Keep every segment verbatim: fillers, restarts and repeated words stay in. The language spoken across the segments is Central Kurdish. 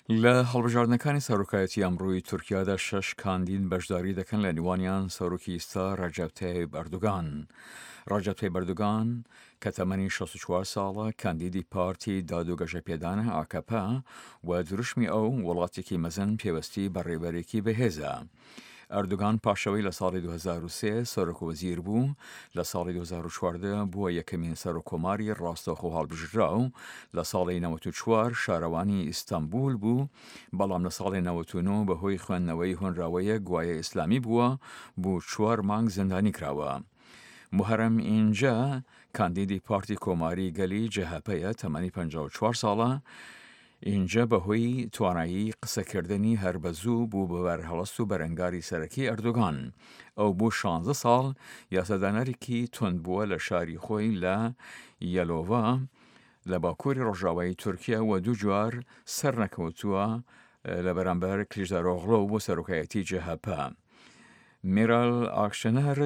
لە هەڵبژاردنەکانی سەرۆکایەتی ئەمڕۆی تورکیادا شەش کاندید بەشداری دەکەن لە نێوانیان سەرۆکی ئێستا ڕەجەب تایب ئەردوغان. ڕەجەب تایب ئەردوغان کە تەمەنی شەست و چوار ساڵە کاندیدی پارتی دادوگەشە پێدانە ئاکەپا و دروشمی ئەو وڵاتێکی مەزن پێوەستی بە ڕێبەرێکی بەهێزە. ئەردوغان پاشەوەی لە ساڵی دوو هەزار و سێ سەرۆکوەزیر بوو، لە ساڵی دوو هەزار و چواردە بووە یەکەمین سەرۆکۆماری ڕاستەوخۆ هەڵبژراو و لە ساڵی نەوەت و چوار شارەوانی ئیستانبول بوو، بەڵام لە ساڵی نەوەت و نۆ بەهۆی خوێندنەوەی هۆنراوەیە گوایە ئیسلامی بووە بوو چوار مانگ زیندانی کراوە. محەرەم ئینجا کاندیدی پارتی کۆماری گەلی جەهەپەیە تەمەنی پەنجا و چوار ساڵە. اینجا بەهۆی توانایی قسەکردنی هەربەزوو بوو بە بەرهەڵەست و بەرەنگاری سەرەکی ئەردوغان. ئەو بوو شانزە ساڵ یاسەدانەرێکی تند بووە لە شاری خۆی لە یەلۆڤا لە باکووری ڕۆژاوای تورکیا و دوو جوار سەر نەکەوتووە لە بەرامبەر کلیژدارۆغڵۆ بۆ سەرۆکایەتی جەهەپە. میرال ئاکشەنەر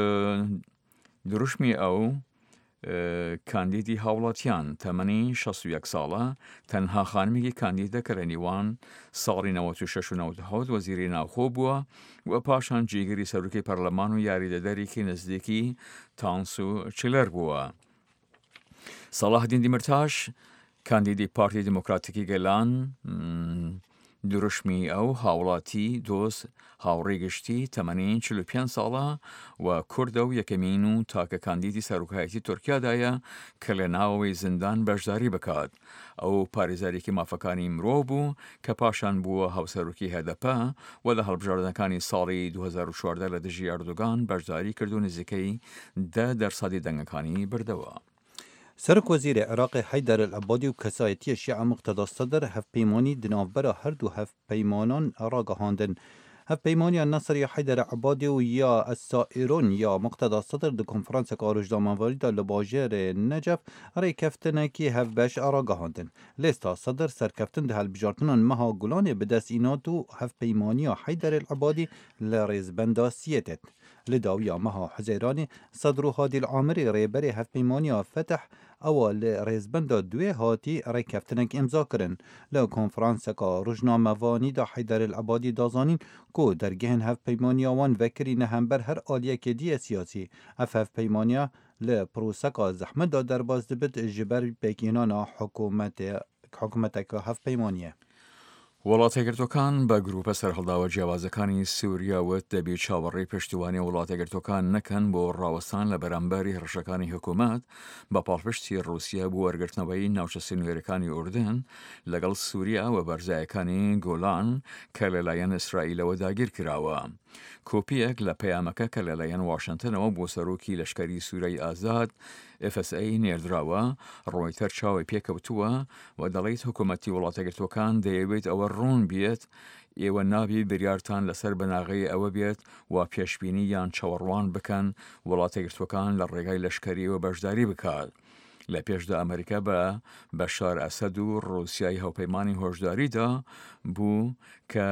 دروشمی ئەو کاندیدی هاوڵاتیان تەمەنی شەست و یەک ساڵە، تەنها خانمێکی کاندیدە کە لە نیوان ساڵی نەوەت و شەش و نەوەت و حەوت وەزیری ناوخۆ بووە و پاشان جێگیری سەرۆکی پەرلەمان و یاریدەدەرێکی نزدیکی تانس و چلەر بووە. سەلاحدین دیمرتاش کاندیدی پارتی دموکراتیکی گەلان دروشمی ئەو هاوڵاتی دۆست هاوڕێگشتی تەمەنی چل و پێنج ساڵە و کوردە و یەکەمین و تاکە کاندیدی سەرۆکایەتی تورکیادایە کە لە ناوەوەی زیندان بەشداری بکات. ئەو پارێزارێکی مافەکانی مرۆڤ بوو کە پاشان بووە هاوسەرۆکی هەدەپە و لە هەڵبژاردنەکانی ساڵی دوو هەزار و چواردە لە دژی ئەردوغان بەشداری کرد و نزیکەی دە دەرسەدی دەنگەکانی بردەوە. سرک وزیر عراق حیدر العبادی و کسایتی شیعه مقتدا صدر هفپیمانی دناوبر هر دو هفپیمانان راگهاندن. هفپیمانی نصر حیدر العبادی و یا السائرون یا مقتدا صدر د کنفرانس کارجدامانواری دا لباجر نجف رای کفتنه کی هف بش راگهاندن. لیستا صدر سرکفتن ده هلبجارتنان مها گلان بدست ایناتو هفپیمانی حیدر العبادی لرزبندا سیتت. لداویا مها حزیرانی صدر هادی العامری ریبری هفپیمانی فتح اول رزبند دوی هاتی ریکفتنک امضا کرن. ل کنفرانس کا روزنامه‌وانی دا حیدر العبادی دازانین کو درگهن هفپیمانی وان وکری نهمبر هر آلیه که دی سیاسی اف هفپیمانی ل پروسکا زحمت دا درباز دبت جبر پکینان حکومت حکومت کا هفپیمانیه. وڵاتەگرتوەکان بە گروپە سەرهەڵداوە جیاوازەکانی سووریاوت دەبێت چاوەڕێی پشتیوانی وڵاتەگرتوەکان نەکەن بۆ ڕاوەستان لە بەرامبەری هەڕەشەکانی حکوومەت بە پاڵپشتی ڕووسیا بۆ وەرگرتنەوەی ناوچە سنوێرەکانی ئوردن لەگەڵ سووریا و بەرزایەکانی گۆلان کە لەلایەن ئیسرائیلەوە داگیر کراوە. کۆپیەک لە پەیامەکە کە لەلایەن واشنتنەوە بۆ سەرۆکی لەشکری سوورەی ئازاد ئف اس ئەی نێردراوە، ڕۆیتەر چاوی پێکەوتووە و دەڵێت حکوومەتی وڵاتەگرتوەکان دەیەوێت ئەوە ڕوون بێت ئێوە نابی بریارتان لەسەر بەناغەی ئەوە بێت و پێشبینی یان چاوەڕوان بکەن وڵاتەگرتوەکان لە ڕێگای لەشکریەوە بەشداری بکات. لە پێشدا ئەمریکا بە بەشار ئەسەد و ڕووسیای هاوپەیمانی هۆشداریدا بوو کە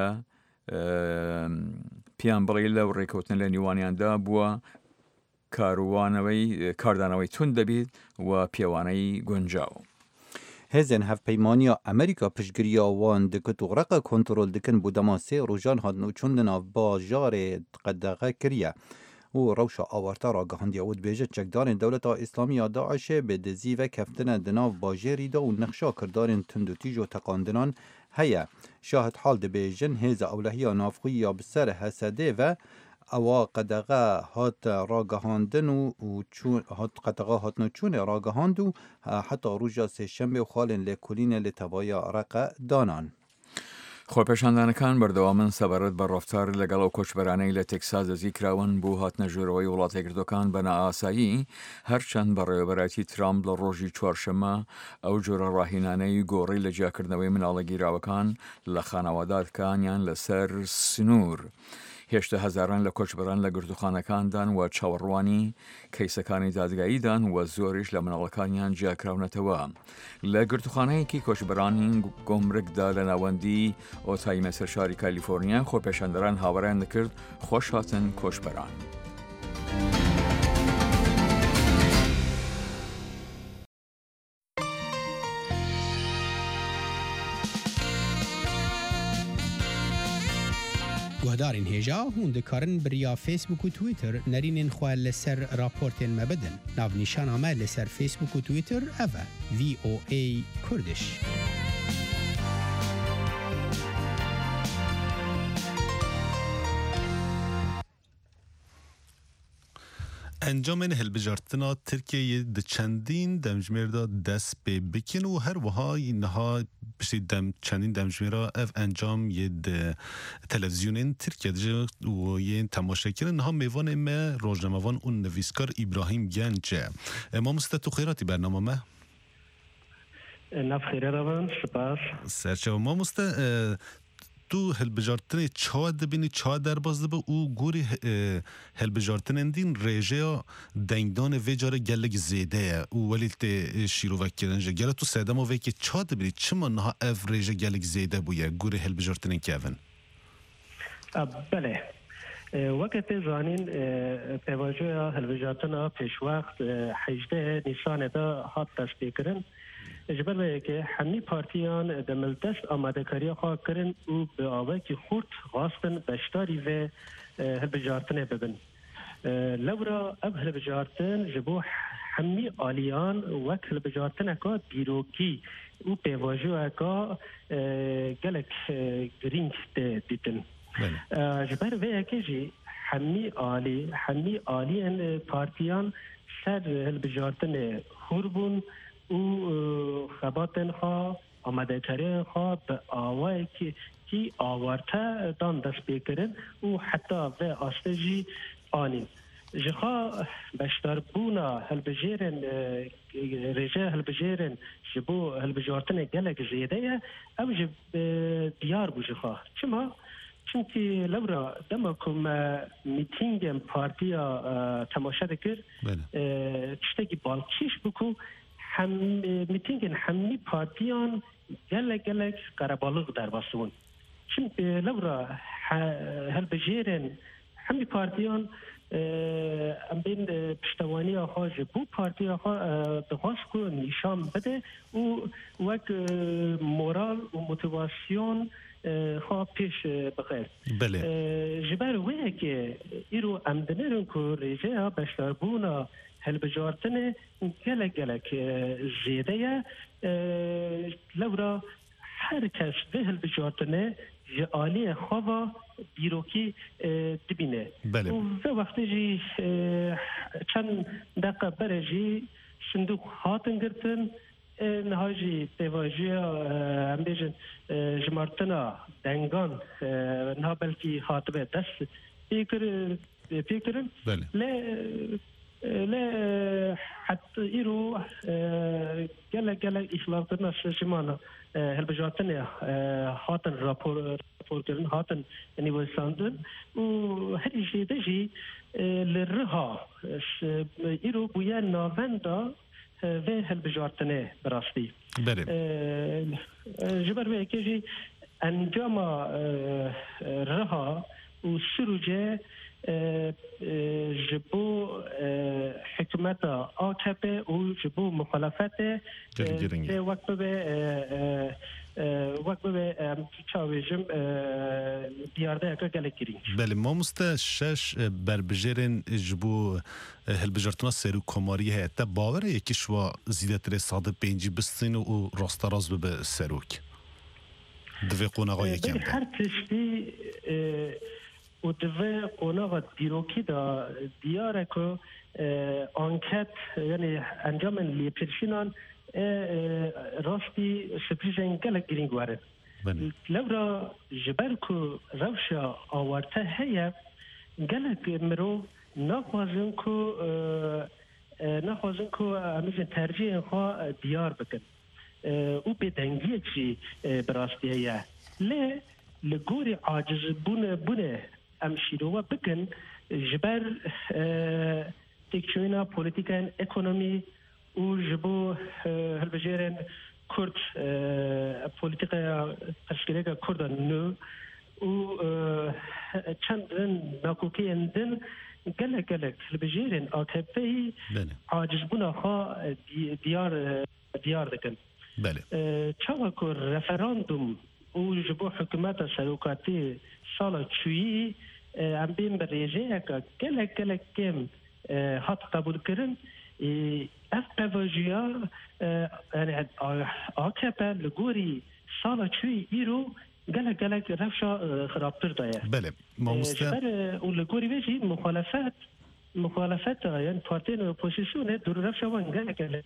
پیان بڵێ لەو ڕێکەوتن لە نیوانیاندا بووە کاروانەوەی کاردانەوەی تون دەبێت و پێوانەی گونجاو. هزن هفپیمانی امریکا پشگریا وان دکت و غرق کنترل دکن بودما سه روژان هادن و چوندن آف باجار قدقه کریه و روشا آورتا را گهاندی اود بیجه چکدارن دولت اسلامی داعش به دزی و کفتن دناف باجری دا و نقشا کردارن تندوتیج و تقاندنان هیا. شاهد حال ده بیجن هز اولهی نافقی یا بسر حسده و اوا قدغه هات راگهاندن و چون هات قدغه هات نو چون راگهاند و حتی روزا سه شنبه و خالن لکولین لتوایا رق دانان. خۆپێشاندانەکان بەردەوامن سەبارەت بە ڕەفتار لەگەڵ ئەو کۆچبەرانەی لە تێکساس دەزیکراون بۆ هاتنە ژوورەوەی وڵاتەگرتوەکان بە نائاسایی، هەرچەند بە ڕێوەبەرەتی ترامپ لە ڕۆژی چوارشەممە ئەو جۆرە ڕاهێنانەی گۆڕی لە جیاکردنەوەی مناڵە گیراوەکان لە خانەوادارکانیان لەسەر سنوور. هێشتا هەزاران لە کۆچبەران لە گرتوخانەکاندان و چاوەڕوانی کەیسەکانی دادگاییدان و زۆریش لە مناڵەکانیان جیاکراونەتەوە. لە گرتوخانەیەکی کۆچبەرانی گۆمرگدا لە ناوەندی ئۆتایمە سەرشاری کالیفۆرنیا خۆپێشاندەران هاوەڕیان دەکرد خۆش هاتن کۆچبەران. گهدارین هیجا هون دکارن بریا فیسبوک و تویتر نرینین خواه لسر راپورتین مبدن. ناو نشان آمه لسر فیسبوک و تویتر اوه وی او ای کردش. انجام هلبجارتنا ترکیه د چندین دمجمیر دا دست به بکن و هر وهای نها بشی دم چندین دمجمیر اف انجام یه د تلویزیون ترکیه دجا و یه تماشا کردن نها میوان ما روزنامه‌وان اون نویسکار ابراهیم گنجه. ما مستتو خیراتی برنامه ما نف خیره روان سپاس سرچه ما مست تو هلبجارتن چه دبینی چه در باز دب او گوری هلبجارتن دین رژه دنگدان وجاره گلگ زیده او ولی ت شیرو وکیلنجه گله تو ساده ما وکی چه دبینی چه من ها اف رژه گلگ زیده بویه گوری هلبجارتن کیون بله وقت زانین توجه هلبجارتن پیش وقت هجده نیسان دا هات تصدیق کردن جبر که همه پارتیان دمل دست آماده کاری خواه کرن و به آوه که خورد غاستن بشتاری و هلبجارتن ببن لورا اب هلبجارتن جبو همه آلیان وک هلبجارتن اکا بیروکی و پیواجو اکا گلک گرینگ دیتن جبر و اکه جی همه آلی همه آلیان پارتیان سر هلبجارتن خوربون او خباتن خواه آمده کردن خواه به آوه که کی آورته دان دست بکرن او حتی و آستجی آنین جخوا بشتر بونا هلبجیرن رجا هلبجیرن جبو هلبجارتن گلک زیده او جب دیار بو جخوا چما؟ چونکی لورا دما کم میتینگ پارتیا تماشا دکر چشتگی بالکیش بکو هم میتینگن همه پارتیان گلک گلک قربالغ در باسون چون لورا هل بجیرن همه پارتیان ام بین پشتوانی آخوا جبو پارتی آخوا دخواست کو نشان بده و وک مورال و موتیواسیون خواه پیش بخیر بله جبر وی که ایرو امدنرون که ریجه ها بشتربونا هلبجارتن گلک گلک زیده لورا هر کس به هلبجارتنه جعالی خواه بیروکی دبینه بله و وقتی جی چند دقیقه بره جی صندوق هاتن گرتن نهاجی تواجی هم بیشن جمارتنا دنگان نه بلکی هاتبه دست پیکر پیکرن بله ل لا حتى إيرو قال قال إخلاقنا شمانا هالبجاتنا هاتن رابور رابور كرن هاتن يعني وساندن وهذه شيء تجي للرها إيرو بيا نافندا في هالبجاتنا براستي بله جبر بيه كيجي أنجام رها وسروجه جبو حکومت آکپه و جبو مخالفت به وقت به وقت به چاویجم بیارده اکا گلک گرین بله ما مسته شش بربجرین جبو هلبجرتنا سرو کماری هیتا باوره یکی شوا زیده تره ساده پینجی بستین و راستا راز به سروک دوی قوناغا یکم ده هر تشتی و دوی قوناغ دیروکی دا دیاره که انکت یعنی انجام لیپرشینان راستی سپریشن گلک گرینگ وارد لورا جبر که روشا آورته هیا گلک مرو نخوازن که نخوازن که همیشه ترجیح خواه دیار بکن او به دنگیه چی براستی هیا لی لگوری عاجز بونه بونه امشیرو بکن جبر تکچوینا پولیتیکن اکونومی و جبو هلبجیرن کرد پولیتیکا تشکیل کردن نو و چند ناکوکی اندن گله گله هلبجیرن آتپی عاجز بونه خوا دیار دیار دکن بله چاوا که رفراندوم او جبو حکومت سلوکاتی سال چویی ام بین برێژەیە کە gelek gelek kêm hat qebûlkirin ev pevajiya A K P li gorî sala çûyî îro gelek gelek rewşa xirabtir daye. بله مامۆستا û li gorî vê jî muxalefet muxalefet yani partiyên opozisyonê du rewşa wan gelek gelek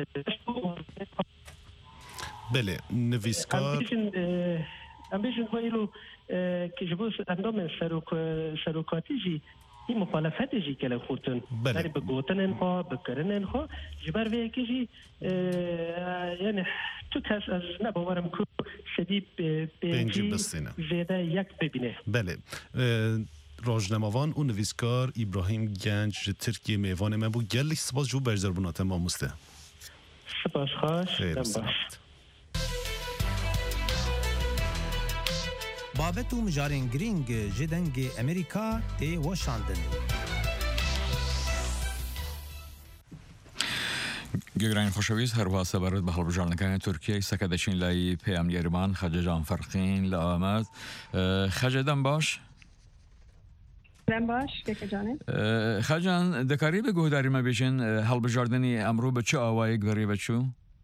بله نویسکار ام بیشن وایلو که جبوس اندام سروک سروکاتی جی این مخالفت جی کل خودتن یعنی به گوتن انها به کرن انها جبر وی که جی یعنی تو کس از نباورم که شدی بینجی بستینه زیاده یک ببینه. بله راجنماوان و نویسکار ابراهیم گنج ترکیه میوان من بود گلک سپاس جو برزربونات ما مسته سپاس خواهش خیر بابت و مجارین گرینگ جدنگ امریکا تی واشاندن گەگرانی خۆشەویست هەروە سەبارەت بە هەڵبژاردنەکانی تورکیای سەکەدەچین لای پەیامگەریمان خەجەجان فەرقین لە ئامەد خەجە دەم باش دەم باش کێکەجانێ خەجان دەکاری بە گۆداریمە بێژن هەڵبژاردننی ئەمڕۆ بە چ ئاوایەک گەڕێ بەچوو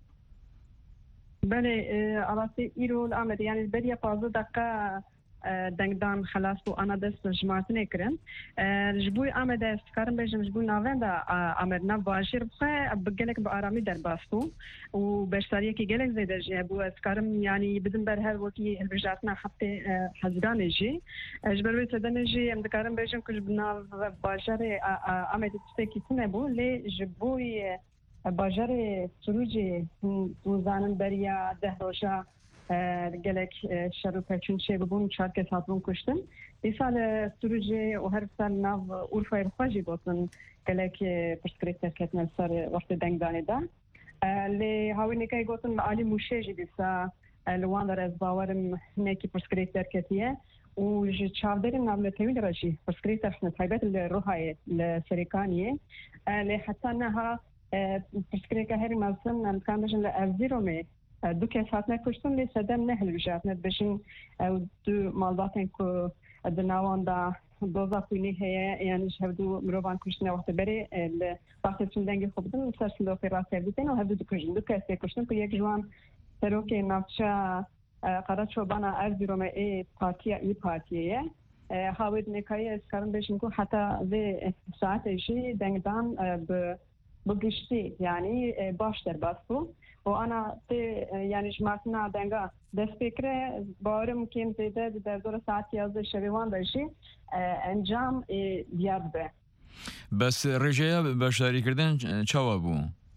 بله البته ایرو آمد یعنی بری پازده دقیقه دنگدان خلاص و آن دست جماعتنه کرن جبوی آمده استکارم بیشتر جبوی نوینده آمد نه واجر بخه بگلک با آرامی در باستو و بیشتری که گلک زیده جه بو استکارم یعنی بدن بر هر وقتی البجاتنا حتی حزگان جی جبروی تدن جی ام دکارم بیشتر کج بنا واجر آمد تسکی تنه بو لی جبوی باجر سروجی روزانن بریا ده روزا گلک شروع چون چه ببون چهار کس هاتون کشتن این سال سروجی و هر سال ناو اورفای خواجی بودن گلک پرسکریتر کتن سر وقت دنگ دانه دا لی هاوی نکای گفتن عالی موشهجی بیسا لوان در از باورم نکی پرسکریتر کتیه و چاودر نام لتوین راشی پرسکریتر حسن تایبت لروحای لسریکانیه لی حتی نها پرسکریکا هری مازن امکان بشن لأفزیرو می دو کس هاتنه کشتن لی سدم نه هلوجاتنه بشن دو مالباتن که دناوان دا دوزا کوینی هیه یعنی هفدو مروان کشتنه وقت بری وقتی چون دنگی خوب دن سر سلوکی را سردیتن و هفدو دو کشتن دو کسی کشتن که یک جوان سروکی نافچه قرار شوبانا افزیرو می ای پارتیا ای پارتیه هاوید نکایی اسکارم بشن که حتی وی ساعت ایشی دنگدان به بگشتی یعنی باش در باستو و آنا تی یعنی جماعتنا دنگا دست فکره باورم کم زیده در دور ساعت یازده شبیوان داشتی انجام دیاد به بس رژه باشداری کردن چاوا بو؟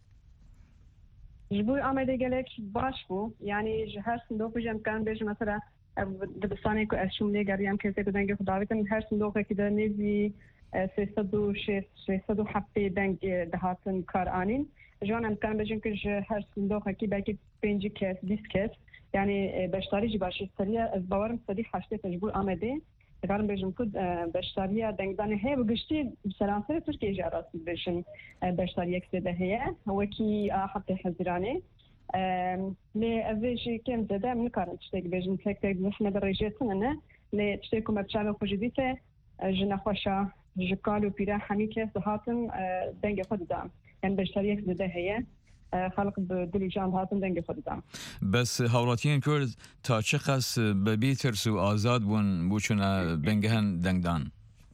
جبوی آمده گلک باش بو یعنی هر صندوق جمع کن بیش مثلا دبستانی که اشون نگریم که دنگ خداویتن هر صندوقی که در نیزی سیصد و ششصد و هفت دنگ دهاتن کار آنین جان امکان بجن که هر صندوق کی باقی پنج کس بیست کس یعنی بشتاری جی باشه سریع از باورم صدی هشت تجربه آمده کارم بجن که بشتاری دنگدان هی بگشتی سرانسر ترکیه جارات بجن بشتاری یک سده هی وکی حتی حزیرانه لی اویجی کم زده من کارم تشتیک بجن تک تک زحمه در رجیتن نه لی تشتیکم بچه‌ها خوشیدیته جن خوشا جکالو پیرا همی کس هاتن دنگ خود دام یعنی بشتری یک زده هیه خلق بدلی جان هاتن دنگ خود دام بس هاولاتین کرد تا چه قص ببی ترس و آزاد بون بوچنا بنگهن دنگدان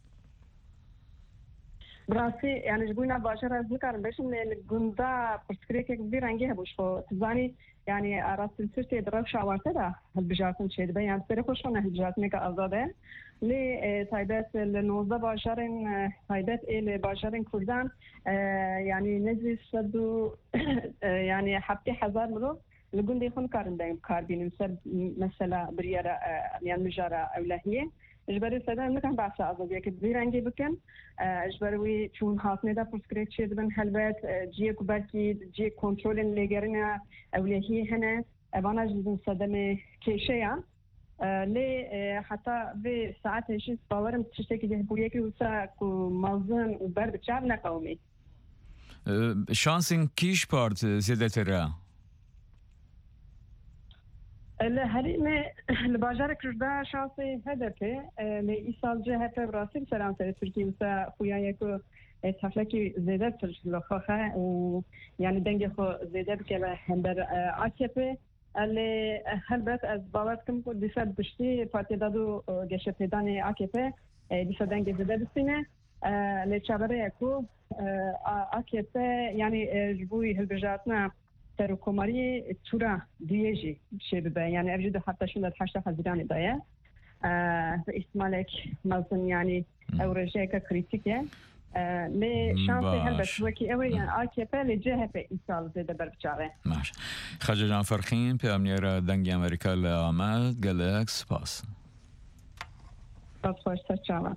براسي يعني جبونا باشر از ذكر باش الجندا برسكريك كبير عنجها بوش خو تزاني يعني راس السرتي درب شاورتها هالبجاتن شيء بين يعني سرقوا شلون هالبجاتن كأزاده لي تايبات النوزة باشرين تايبات إيه باشرين كردان يعني نزل صدو يعني حبتي حزار مرو الجندي يخون كارن دايم كاربين مثل مثلا بريارة يعني مجارة أولهية اجباری سدن نکن بحث آزادی که بیرنگی بکن اجباری چون حاصله دا پرسکریت شد بن حلبت جی کوبکی جی کنترل لگرنا اولیهی هنه وانا جزن سدم کیشیان لی حتی به ساعت شش باورم تشتی که بویه که وسا کو موزن و بر بچار نقومی شانسین کیش پارت زیاده تره الهريم الباجار كردا شانسي هدفه لإيصال جهة براسل فرنسا تركيا وسا خويايكو تفلكي زيادة في الخخة ويعني دنجي خو زيادة بكلا هندر آكيبه اللي هلبت از باورتكم كو ديسا بشتي بارتي دادو جيشة بيداني آكيبه ديسا دنجي زيادة بسينه لچابره اكو آكيبه يعني جبوي هلبجاتنا سرکوماری تورا دیجی شبه يعني أبجد حتى شو نتحشى حزيران دايا استعمالك مازن يعني أو رجعك كريتيكية لشانسي هلبس وكي أوي يعني آكيبه لجهة في إيصال زيادة بربجاره ماشي خرج جان فرخين بأمنير دنگي أمريكا لآمد جالكس باس باس باش ترچاوه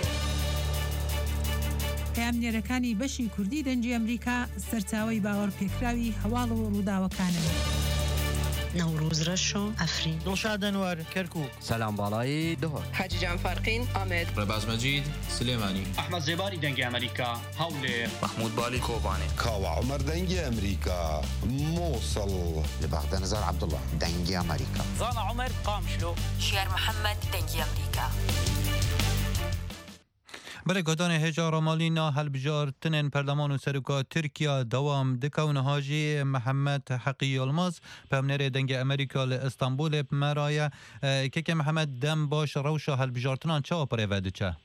پامنێرەکانی بەشی کوردی دەنجی ئەمریکا سەرچاوەی باوەڕ پێکراوی هەواڵ و ڕووداوەکانن. نوروز رشو افرین دڵشاد ئەنوەر کەرکووک سەلام باڵایی دهۆر حاجی جان فەرقین ئامێد ڕێباز مەجید سلێمانی ئەحمەد زێباری دەنگی ئەمریکا هەولێر محمود بالی کۆبانێ کاوە عومەر دەنگی ئەمریکا مووسڵ لە بەغدە نەزار عەبدوڵڵا دەنگی ئەمریکا زانا عومەر قامشلۆ شێر محەممەد دەنگی ئەمریکا برای گدان هجار مالی نا هلبجارتن پرلمان و سرکا ترکیا دوام دکون هاجی محمد حقی الماز پامنر دنگ امریکا ل استانبول مرایه که که محمد دم باش روشا هلبجارتنان چه اپره وده چه؟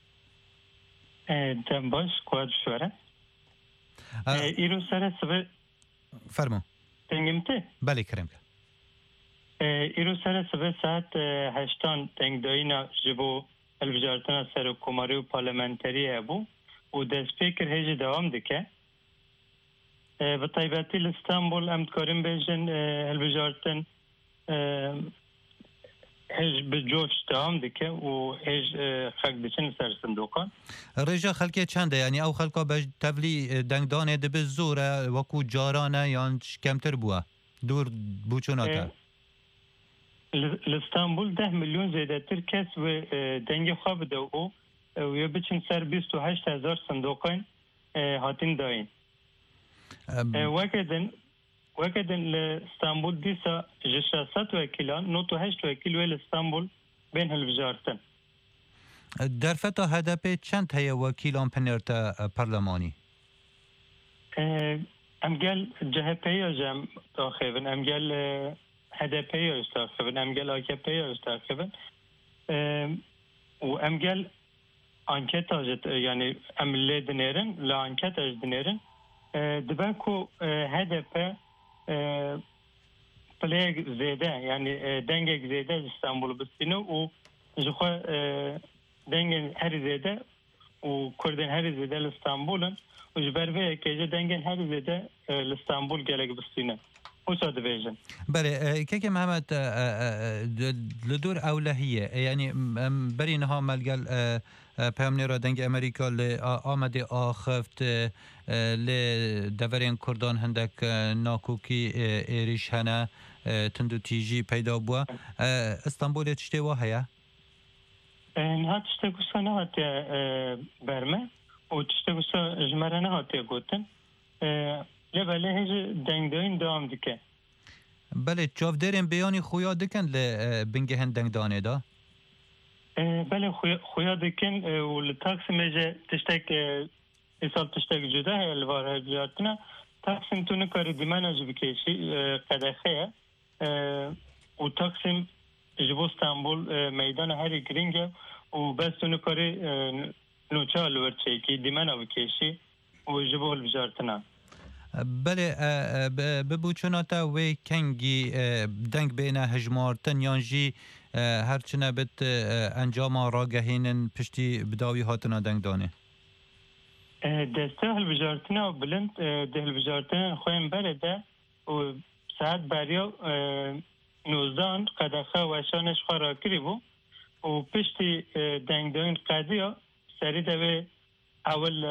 دم باش کواد شوره ایرو سر سبه فرمو دنگم ته؟ بله کرم ایرو سر سبه ساعت هشتان دنگ داینا جبو هلبجارتنا سر کماری و پارلمانتری هبو و دست پیکر هیچ دوام دکه به طیباتی لستانبول امتکاریم بیشن هلبجارتن هیچ به جوش دوام دکه و هیچ خلق بچن سر صندوقان رجا خلقه چنده یعنی او خلقه به تبلی دنگدانه دبه زوره وکو جارانه یا کمتر بوه دور بوچوناته لستانبول ده میلیون زیادتر کس و دنگ خواب دو او و یا بچین سر بیست و هشت هزار صندوقین هاتین داین وکدن وکدن لستانبول دیسا جشاست وکیلان نوت و هشت وکیل و لستانبول بین هلبجارتن در فتا هدف چند هیا وکیلان پنرتا پارلمانی؟ امگل جهپی جم داخلن امگل هدپی استاخبن امگل آکپی استاخبن و امگل انکت اجت یعنی امله دنیرن لا انکت اج دنیرن دبکو هدف پلیگ زیده یعنی دنگ زیده استانبول بسینه و جخوا دنگ هر زیده و کردن هر زیده استانبولن و جبروه که دنگ هر زیده استانبول گلگ بسینه بله که که محمد لدور اولهیه یعنی بری نها ملگل پیامنی را دنگ امریکا ل آمده آخفت ل دورین کردان هندک ناکوکی ایریش هنه تندو تیجی پیدا بوا استانبول چشته واه هیا؟ نه چشته گوسا نه هاتی برمه و چشته گوسا جمره نه هاتی گوتن لبله هیچ دنگ داین دوام دکه بله جاو درین بیانی خویا دکن لبنگه هن دنگ دانه دا؟ بله خویا دکن و لتاکسیم ایجا تشتک ایسال تشتک جدا ہے الواره بیارتنا تاکسیم تو نکاری دیمانا جو بکیشی قدخه و تاکسیم جبو استانبول میدان هری گرینگه و بس تو نکاری نوچه الورچه که دیمانا بکیشی و جبو البجارتنا بله ببوچوناتا وی کنگی دنگ بین هجمارتن یانجی هرچنه بت انجام راگهینن پشتی بداوی هاتنا دنگ دانه دسته هلبجارتنا و بلند ده هلبجارتنا خویم برده و ساعت بریا نوزدان قدخه و اشانش خورا کری بو و پشتی دنگ دانه قدیا سری دوی اول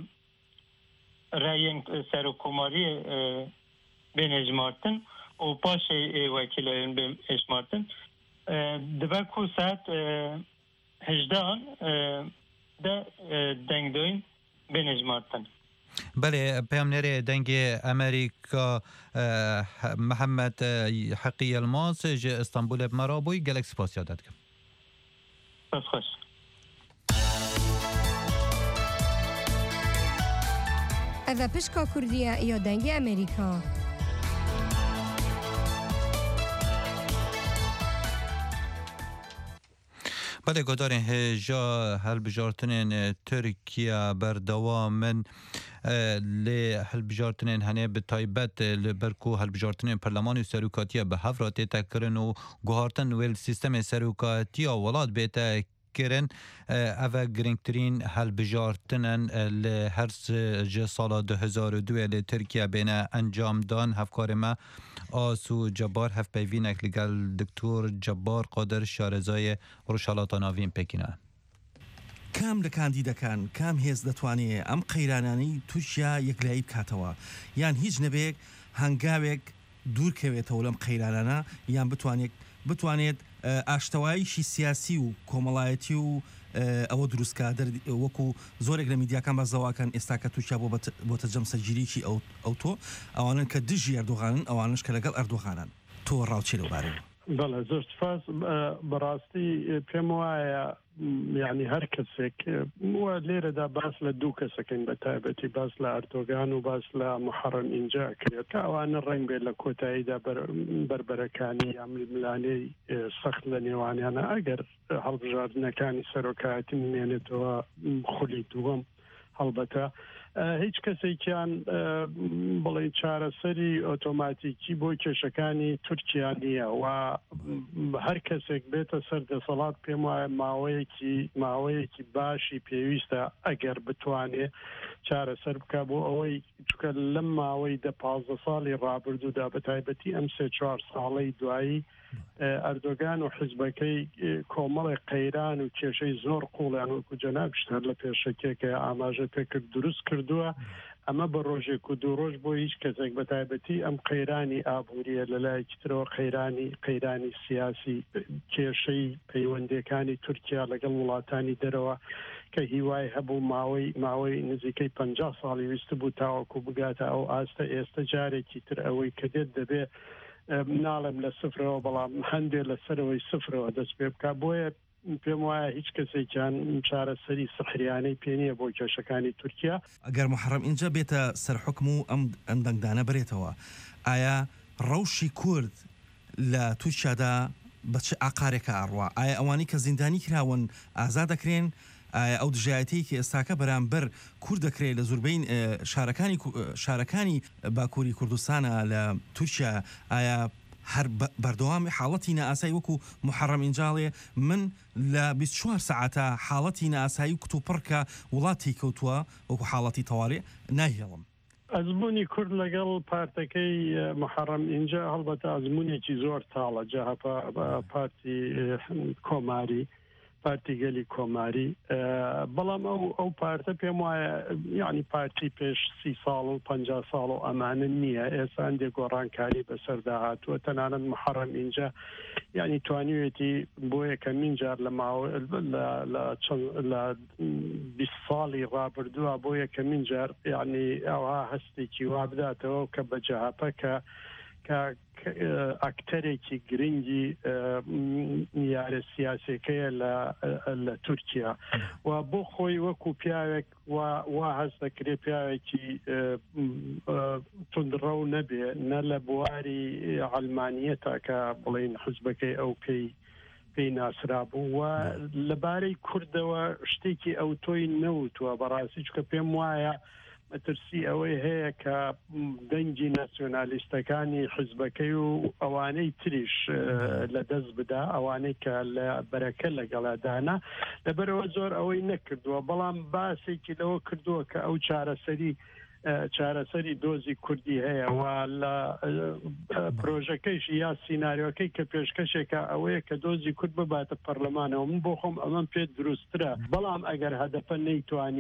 رأی سرکوماری بین اجمارتن و پاش وکیلان بین اجمارتن دبکو ساعت هجدان ده دنگ دوین بین اجمارتن بله پیامنر دنگ امریکا محمد حقی الماس ج استانبول مرابوی گلکس پاس یادت کن بس خوش اذا پشکا کردیه یا دنگ امریکا بله گدارن هجا هل بجارتنین ترکیه بردوام من لی هل بجارتنین هنه به تایبت لبرکو هل بجارتنین پرلمانی سروکاتیه به هفراتی تکرن و گوهارتن ویل سیستم سروکاتی ولاد بیتا کرن اوه گرنگترین هل بجارتنن لهر جه سال دو هزار و دو لی ترکیه بین انجام دان هفکار ما آسو جبار هف پیوینک لگل دکتور جبار قادر شارزای روشالات ناوین پکینه کام لە کاندیدەکان کام هێز دەتوانێت ئەم قەیرانانی تووشیا یەکلایی بکاتەوە یان هیچ نەبێت هەنگاوێک دوورکەوێتەوە لەم قەیرانانە یان بتوانێت بتوانێت ئاشتەواییشی سیاسی و کۆمەڵایەتی و ئەوە دروستکە وەکو زۆرێک لە میدیاکان بەزەواکەن ئێستا کە تووشیا بۆتە جەمسەرگیریی ئەوتۆ ئەوانن کە دژی ئەردۆغانن ئەوانش کە لەگەڵ ئەردۆغانن تۆ ڕاوچێ لەوبارەوە بەڵێ زۆر سپاس بەڕاستی پێم وایە یعنی هەر کەسێک وە لێرەدا باس لە دوو کەسەکەین بە تایبەتی باس لە ئەردۆگان و باس لە محەڕەم ئینجا کرێت کە ئەوانە ڕنگ بێت لە کۆتاییدا بربەرەکانی یا ململانەی سەخت لە نێوانیانە ئەگەر هەڵبژاردنەکانی سەرۆکایەتی بمێنێتەوە خولی دووەم هەڵبەتە هیچ کەسێکیان بڵێ چارەسەری ئۆتۆماتیکی بۆ کێشەکانی تورکیا نییە و هەر کەسێک بێتە سەر دەسەڵات پێم وایە ماوەیەکی ماوەیەکی باشی پێویستە ئەگەر بتوانێ چارەسەر بکە بۆ ئەوەی چکە لەم ماوەی دە پازدە ساڵی ڕابردوودا بە تایبەتی ئەم سێ چوار ساڵەی دوایی ئەردۆگان و حزبەکەی کۆمەڵی قەیران و کێشەی زۆر قوڵیان وەکو جەناب شتر لە پێشەکێکە ئاماژە پێکرد دروست کردووە ئەمە بە ڕۆژێک و دوو ڕۆژ بۆ هیچ کەسێک بە تایبەتی ئەم قەیرانی ئابوووریە لەلایەکی ترەوە قەیرانی قەیرانی سیاسی کێشەی پەیوەندیەکانی تورکیا لەگەڵ وڵاتانی دەرەوە کە هیوای هەبوو ماوەی ماوەی نزیکەی پەنجا ساڵی ویست بوو تاوەکو بگاتە ئەو ئاستە ئێستا جارێکی تر ئەوەی کە دێت دەبێ ناڵم لە سفرەوە بەڵام هەندێک لە سەرەوەی سفرەوە دەست پێ بکە بۆیە پێم وایە هیچ کەسێکیان چارەسەری سەحریانەی پێ نییە بۆ کێشەکانی تورکیا ئەگەر محەڕەم ئینجا بێتە سەرحکم و ئەم ئەم دەنگدانە بڕێتەوە ئایا ڕەوشی کورد لە تورکیادا بە چه ئاقارێکە ئاڕوا ئایا ئەوانی کە زیندانی کراون ئازا دەکرێن ئەو دژایەتی کە ئێستاکە بەرامبەر کوور دەکرێت لە زۆربەی شارەکانی شارەکانی باکووری کوردستانە لە تورکیا ئایا هەر بەردەوامی حاڵەتی نائاسایی وەکو محەڕەم ئینجاڵێ من لە بیست و چوار سەعاتە حاڵەتی نائاسایی کتوپڕکە وڵاتی کەوتووە وەکو حاڵەتی تەواڕی ناهێڵم ئەزمموی کورد لەگەڵ پارتەکەی محەڕەم ئینجا هەڵبەتە ئەزممونێکی زۆر تاڵە جاهپا پارتی کۆماری پارتی گەلی کۆماری بەڵام ئەو ئەو پارتە پێم وایە یعنی پارتی پێش سی ساڵ و پەنجا ساڵ و ئەمانە نییە ئێستا هەندێک گۆڕانکاری بەسەردا هاتووە تەنانەت محەڕەم ئینجا یعنی توانیوێتی بۆ یەکەمین جار لە ماوە لە بیست ساڵی ڕابردووە بۆ یەکەمین جار یعنی ئەوها هەستێکی وا بداتەوە کە بە جەهاپە کە کە ئاکتەرێکی گرنگی یارە سیاسەکەیە لە تورکیا و بۆ خۆی وەکو پیاوێک وا هەست دەکرێت پیاوێکی توندڕە و نەبێ نە لە بواری ئەڵمانیەتە کە بڵێن حزبەکەی ئەو پێی پێی ناسرا بوو و لەبارەی کوردەوە شتێکی ئەو تۆی نەوتووە بەڕاستی چکە پێم وایە مەترسی ئەوەی هەیە کە دەنگی ناسیۆنالیستەکانی حزبەکەی و ئەوانەی تریش لە دەست بدا ئەوانەی کە لە بەرەکە لەگەڵادانا لەبەرەوە زۆر ئەوەی نەکردووە بەڵام باسێکی لەوە کردووە کە ئەو چارەسەری چارەسەری دۆزی کوردی هەیە و لە پرۆژەکەیش یا سیناریۆکەی کە پێشکەشێکە ئەوەیە کە دۆزی کورد بباتە پەرلەمانەوە من بۆ خۆم ئەمەم پێ دروسترە بەڵام ئەگەر هەدەفە نەیتوانی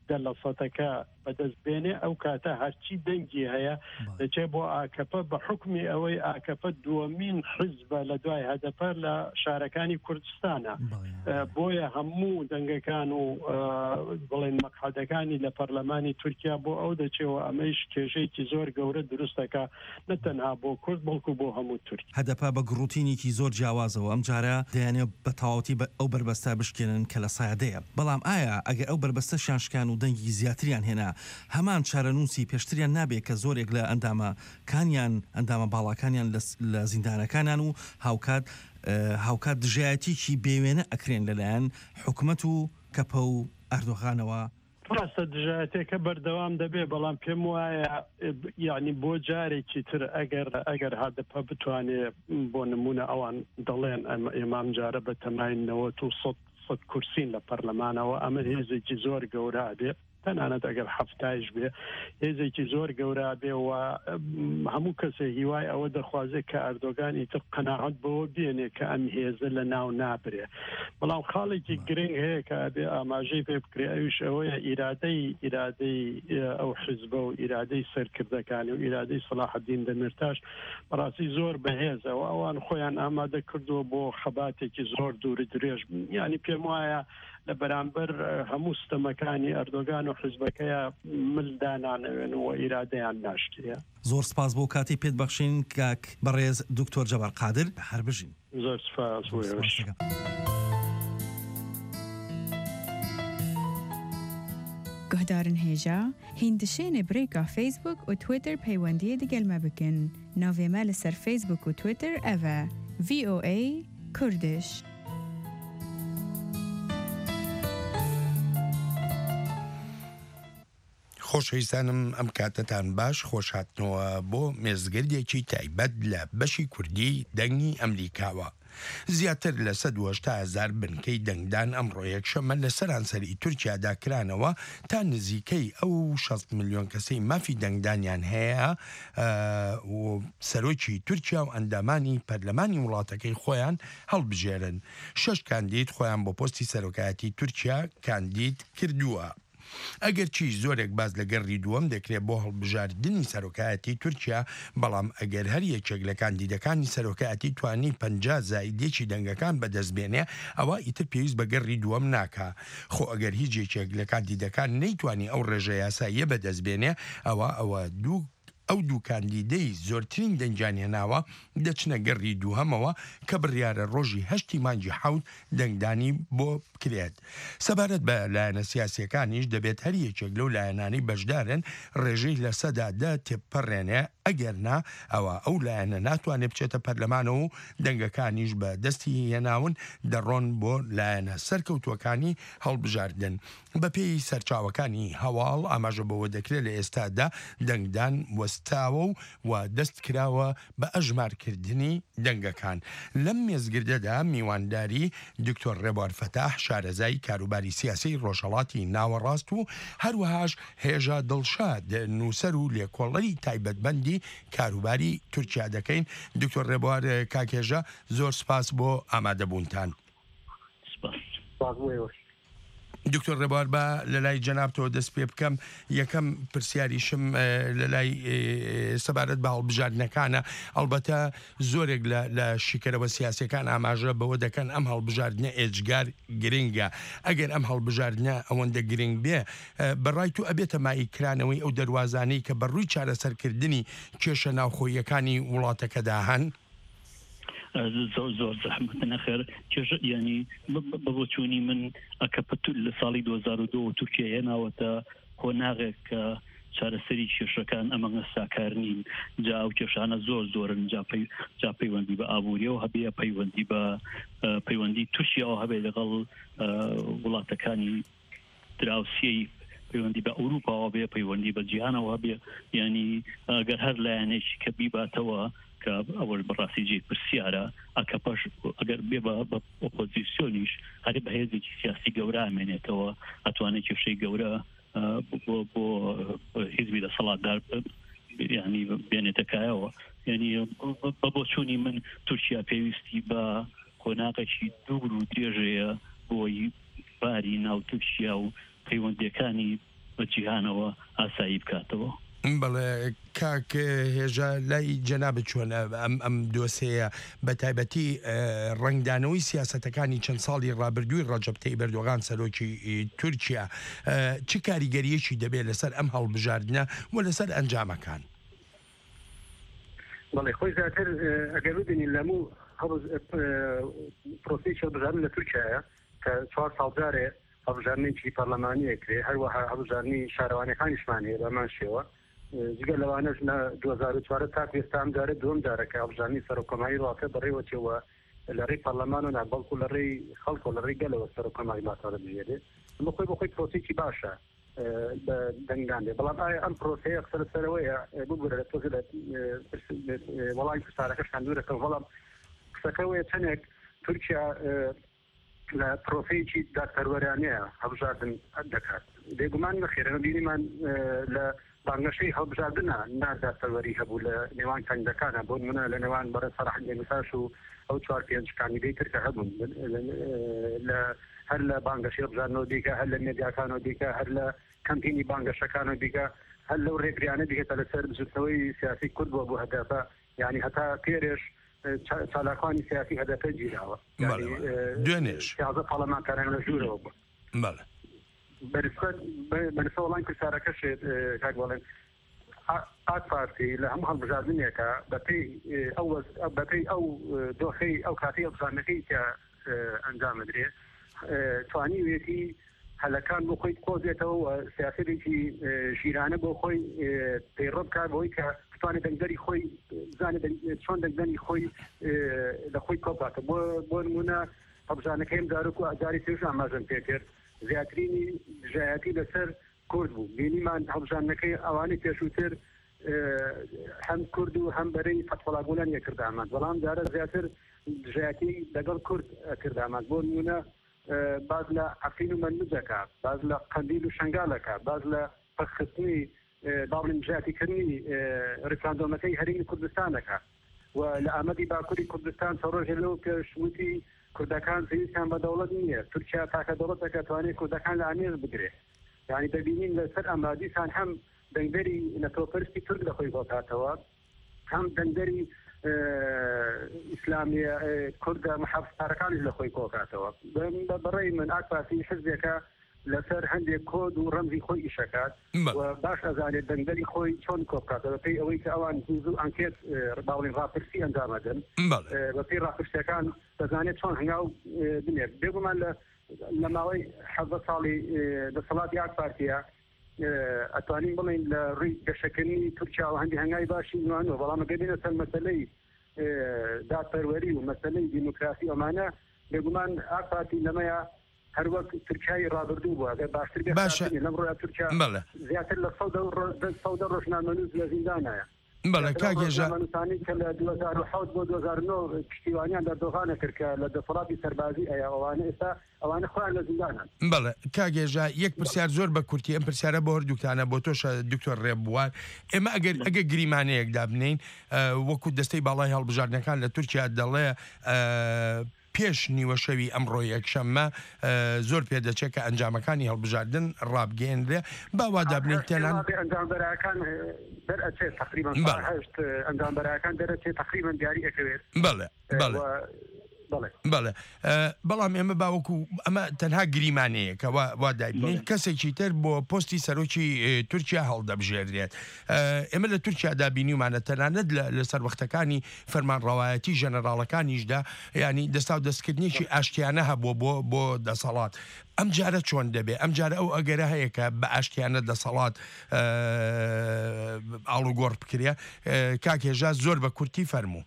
دە لە سەدەکە بەدەستبێنێ ئەو کاتە هەرچی دەنگی هەیە دەچێت بۆ ئاکەپە بە حکمی ئەوەی ئاکەپە دووەمین حزبە لە دوای هەدەپەر لە شارەکانی کوردستانە بۆیە هەموو دەنگەکان و بڵێن مەقعدەکانی لە پەرلەمانی تورکیا بۆ ئەو دەچێەوە ئەمەش کێژەیەکی زۆر گەورە دروستەکە نەتەنها بۆ کورد بەڵکو بۆ هەموو تورک هەدەپا بە گڕوتینێکی زۆر جیاوازەوە ئەم جارە دەیانێت بە تەواوەتی ئەو بربەستە بشکێنن کە لە سایدەیە بەڵام ئایا ئەگەر ئەو بربەستە شانشکان و دەنگی زیاتریان هێنا هەمان چارەنووسی پێشتریان نابێت کە زۆرێک لە ئەندامەکانیان ئەندامە باڵاکانیان لە زیندانەکانیان و هاوکات هاوکات دژایەتێکی بێوێنە ئەکرێن لەلایەن حکوومەت و کەپە و ئەردۆغانەوە ڕاستە دژایەتێکە بەردەوام دەبێ بەڵام پێم وایە یعنی بۆ جارێکی تر ئەگەر ئەگەر هەدەپە بتوانێت بۆ نمونە ئەوان دەڵێن ئێمام جارە بە تەماینەوە و سەد کورسین لە پەرلەمانەوە ئەمە هێزێکی زۆر گەورە بێ تەنانەت ئەگەر هەفتایش بێ هێزێکی زۆر گەورە بێ و هەموو کەسێ هیوای ئەوە دەخوازێت کە ئەردۆگانی تر قەناعەت بەوە بێنێ کە ئەم هێزە لە ناو نابرێ بەڵام خاڵێکی گرنگ هەیە کە ئەبێ ئاماژەی پێ بکرێ ئەوش ئەوەیە ئیرادەی ئیرادەی ئەو حزبە و ئیرادەی سەرکردەکانی و ئیرادەی سەلاحەدین دەمیرتاش بەڕاستی زۆر بەهێزەوە ئەوان خۆیان ئامادە کردووە بۆ خەباتێکی زۆر دوور درێژ ینی پێم وایە لە بەرامبەر هەموو ستەمەکانی ئەردۆگان و حزبەکەیە ملدانانەوێن و ئیرادەیان ناشتیە زۆر سپاس بۆ کاتی پێت بەخشین کاک بەڕێز دکتۆر جەبار قادر هەر بژین زۆر سپاس گهدارن هێژا هیندشێنێ برێکا فیسبوک و تویتر پەیوەندیە دەگەلمە بکەن ناوێمە لەسەر فیسبوک و تویتر ئەڤە ڤی ئۆ ئەی کوردش خۆشەویستانم ئەم کاتتان باش خۆش هاتنەوە بۆ مێزگردێکی تایبەت لە بەشی کوردی دەنگی ئەمریکاوە. زیاتر لە سەد و هەشتا هەزار بنکەی دەنگدان ئەمڕۆ یەکشەمە لە سەرانسەری تورکیادا کرانەوە تا نزیکەی ئەو شەست ملیۆن کەسەی مافی دەنگدانیان هەیە و سەرۆکی تورکیا و ئەندامانی پەرلەمانی وڵاتەکەی خۆیان هەڵبژێرن. شەش کاندید خۆیان بۆ پۆستی سەرۆکایەتی تورکیا کاندید کردووە. ئەگەر چی زۆرێک باز لە گەڕی دووەم دەکرێت بۆ هەڵبژاردننی سەرۆکایەتی تورکیا بەڵام ئەگەر هەر یەکێک لە کاندیدەکانی سەرۆکایەتی توانی پەنجا زایدێکی دەنگەکان بەدەستبێنێ ئەوە ئیتر پێویست بە گەڕی دووەم ناکا خۆ ئەگەر هیچ یەکێک لە کاندیدەکان نەیتوانی ئەو ڕێژە یاساییە بەدەستبێنێ ئەوە ئەوە دوو ئەو دوو کاندیدەی زۆرترین دەنجانێناوە دەچنە گەڕی دووهەمەوە کە بڕیارە ڕۆژی هەشتی مانگی حەوت دەنگدانی بۆ بکرێت. سەبارەت بە لایەنە سیاسیەکانیش دەبێت هەر یەکێک لەو لایەنانی بەشدارن ڕێژەی لە سەدادا تێپەڕێنێ ئەگەرنا ئەوە ئەو لایەنە ناتوانێت بچێتە پەرلەمانەوە و دەنگەکانیش بە دەستی هێناون دەڕۆن بۆ لایەنە سەرکەوتوەکانی هەڵبژاردن. بە پێی سەرچاوەکانی هەواڵ ئاماژە بەوە دەکرێت لە ئێستادا دەنگدان وەستاوە و و دەست کراوە بە ئەژمارکردنی دەنگەکان. لەم مێزگردەدا میوانداری دکتۆر ڕێبوار فەتاح شارەزای کاروباری سیاسی ڕۆژهەڵاتی ناوەڕاست و هەروەهاش هێژە دڵشاد نووسەر و لێکۆڵەری تایبەتبەندی کاروباری تورکیا دەکەین. دکتۆر ڕێبوار کاکێژە زۆر سپاس بۆ ئامادەبوونتان. دکتۆر ڕێبوار بە لە لای جەنابتەوە دەست پێ بکەم. یەکەم پرسیاریشم لە لای سەبارەت بە هەڵبژاردنەکانە ئەڵبەتە زۆرێک لە شیکەرەوە سیاسیەکان ئاماژە بەوە دەکەن ئەم هەڵبژاردنە ئێجگار گرنگە. ئەگەر ئەم هەڵبژاردنە ئەوەندە گرنگ بێ بەڕای تو ئەبێتە مایکرانەوەی ئەو دەواازانەی کە بەڕووی چارەسەرکردنی کێشە ناوخۆیەکانی وڵاتەکەدا هەن. زۆر زۆر زەحمەتە نەخێر کێژە ینی بەبووچوونی من ئەکەپەت لە ساڵی دو هەزار و دو تورکیا هێناوەتە کۆناغێک کە چارەسەری کێشەکان ئەمەگە ساکار نین جا ئەو کێشانە زۆر زۆرن جا پەیوەندی بە ئابووریەوە هەبێ پەیوەندی بە پەیوەندی تووشیەوە هەبێ لەگەڵ وڵاتەکانی دراوسیەی پەیوەندی بە ئەوروپاوە بێ پەیوەندی بە جیهانەوە بێ ینی ئەگەر هەر لایەنێکی کە بیباتەوە کە ئەوە بەڕاستی جێ پرسیارە ئەکە پەش ئەگەر بێ بە ئۆپۆزیسیۆنیش هەرێ بە هێزێکی سیاسی گەورە ئامێنێتەوە ئەتوانێت کێشەی گەورە بۆ حیزبی دەسەڵاتدار ینی بێنێتەکایەوە. ینی بە بۆ چوونی من تورکیا پێویستی بە کۆناغێکی دوور و درێژەیە بۆی باری ناو تورکیا و پەیوەندیەکانی بە جیهانەوە ئاسایی بکاتەوە. بەڵێ کاک هێژە لای جەنابەت چۆن ئەم ئەم دۆسەیە بە تایبەتی ڕنگدانەوەی سیاسەتەکانی چەند ساڵی ڕابردووی ڕەجەب تەیب ئەردۆغان سەرۆکی تورکیا چ کاریگەریەکی دەبێت لەسەر ئەم هەڵبژاردنە و لەسەر ئەنجامەکان؟ بەڵێ خۆی زیاتر ئەگەر ببینین لەموو پرۆسەی هەڵبژاردن لە تورکیایە کە چوار ساڵ جارێ هەڵبژاردنێکی پەرلەمانیە کرێ هەروەها هەڵبژاردننی شارەوانەکانیشمانەیە بەمان شێوە جگە لەوانەش لە دوو هەزار و چوار تا پێستا ئەم جارە دووەم جارەکە هەڵبژاردننی سەرۆکۆماری وڵاتە بەڕێوەچەوە لە ڕێی پەرلەمان و نابەڵکو لە ڕێی خەڵک و لە ڕێی گەلەوە سەرۆکۆماری وڵاتە بژێرێ ئەمە خۆی بۆ خۆی پرۆسێکی باشە دەنگدان دێ بەڵام ئایا ئەم پرۆسەیە قسە لەسەرەوەیە ببوورە لە تۆ لە وەڵامی پرسیارەکەشان دوورەکە بەڵام قسەکەوەیە چەندێک تورکیا لە پرۆسەیەکی دادپەروەرانەیە هەڵبژاردن دەکات بێگومان نەخێرەوە بینیمان لە بانگەشەی هەڵبژاردنە نادادپەروەری هەبوو لە نێوان کەنگەکانە بۆ نمونە لە نێوان بەرە سەراح دێمساش و ئەو چوار پێنجکانی دەی ترکە هەبوون لە هەر لە بانگەشی هەڵبژاردنەوە دیکە هەر لە مێدیاکانەوە دیکە هەر لە کەمپینی بانگەشەکانەوە دیکە هەر لەو ڕێگریانە دیکەتە لەسەر بژوردنەوەی سیاسی کورد بۆ بۆ هەدەفە یعنی هەتا پێرێش چالاکانی سیاسی هەدەفە گیراوە دوێنێش سیازە پەڵەمانکاران لە ژوورەوە بوو بەرسە وەڵام پرسیارەکەش کاک بەڵێن ئاک پارتی لە هەموو هەڵبژاردنێکە بەپێی بەپێی ئەو دۆخەی ئەو کاتی هەڵبژاردنەکەی کە ئەنجامەدرێ توانیوێتی هەلەکان بۆ خۆی کۆزێتەوە و سیاسەتێکی ژیرانە بۆ خۆی پەیڕۆ بکات بۆی کە بتوانێت دەنگدەری خۆی بزانێت چۆن دەنگدەری خۆی لە خۆی کۆباتە بۆ بۆ نمونە هەڵبژاردنەکەی ئەم جارێک و ئەجاری تێژ ئاماژەم پێ کرد زیاترینی دژایەتی لەسەر کورد بوو بینیمان هەڵبژاردنەکەی ئەوانەی پێشووتر هەم کورد و هەم بەرەی فەتحوڵا گوڵان یەکردامان بەڵام جارە زیاتر دژایەتی لەگەڵ کورد کردامان بۆ نمونە باز لە عەفرین و مەنمجەکە باز لە قەندیل و شنگالەکە باز لە پەخستنی باڵی دژایەتیکردنی ڕیفراندۆمەکەی هەرێمی کوردستانەکە و لە ئامەدی باکووری کوردستان سەڕۆژێ لەو پێشوتی کوردەکان پێویستیان بە دەوڵەت نییە تورکیا تاکە دەوڵەتەکە توانێت کوردەکان لە ئامێر بگرێت یعنی دەبینین لەسەر ئەمادیسان هەم دەنگدەری نەتۆپەرستی تورک لە خۆی بۆتاتەوە هەم دەنگدەری ئیسلامی کوردە محافظەکانی لە خۆی کۆکاتەوە بەڕێی من ئاکپاسی حزبێکە لەسەر هەندێک کۆد و ڕەمزی خۆی ئیشەکات و باش ئەزانێت دەنگدەری خۆی چۆن کۆبکاتەوە پێی ئەوەی کە ئەوان زوو ئەنکێت باڵین ڕاپرسی ئەنجامەدەن بە پێی ڕاپرسیەکان دەزانێت چۆن هەنگاو بنێت بێگومان لە ماوەی حەزە ساڵی دەسەڵاتی ئاکپارتیە ئەتوانین بڵین لە ڕووی گەشەکردنی تورکیا و هەندی هەنگای باشی نوانەوە بەڵام گەبینە سەر مەسەلەی دادپەروەری و مەسەلەی دیموکراسی ئەمانە بێگومان ئاکپارتی لەمەیە هەر وەک تورکیای ڕابردوو بووە ئەگەر باشتر بێ لەم ڕۆیە تورکیا زیاتر لە سەودە ڕۆژنامەنووس لە زیندانایە بەڵێ کاگێژە کە لە دوو هەزار و حەوت بۆ دوو هەزار و نۆ پشتیوانیان دەردۆخانە کرد کە لە دەسەڵاتی سەربازی ئەیە ئەوانە ئێستا ئەوانە خۆیان لە زیندانن بەڵێ کاگێژە یەک پرسیار زۆر بە کورتی ئەم پرسیارە بۆ هەردووکتانە بۆ تۆشە دکتۆر ڕێبوار ئێمە ئەگەر ئەگە گریمانەیەکدا بنین وەکو دەستەی باڵای هەڵبژاردنەکان لە تورکیا دەڵێ پێش نیوە شەوی ئەمڕۆ یەکشەممە زۆر پێدەچێت کە ئەنجامەکانی هەڵبژاردن ڕابگەێنرێ باوا دابنین تێنان ئەنجامبەرەکان دەرەچێت تقریبا هەشت ئەنجامبەرەکان دەرەچێت تقریبا دیاری ئەکەوێت بەڵێ بەڵێ بەڵێ بەڵام ئێمە باوەکو ئەمە تەنها گریمانەیەکە وا دابنین کەسێکی تر بۆ پۆستی سەرۆکی تورکیا هەڵدەبژێردرێت ئێمە لە تورکیا دابینیمانە تەنانەت لەسەر وەختەکانی فەرمانڕەوایەتی ژەنەراڵەکانیشدا ینی دەستا و دەستکردنیی ئاشتیانە هەبووە بۆ بۆ دەسەڵات ئەم جارە چۆن دەبێ ئەم جارە ئەو ئەگەرە هەیە کە بە ئاشتیانە دەسەڵات ئاڵوگۆڕ بکرێ کاکێژە زۆر بە کورتی فەرموو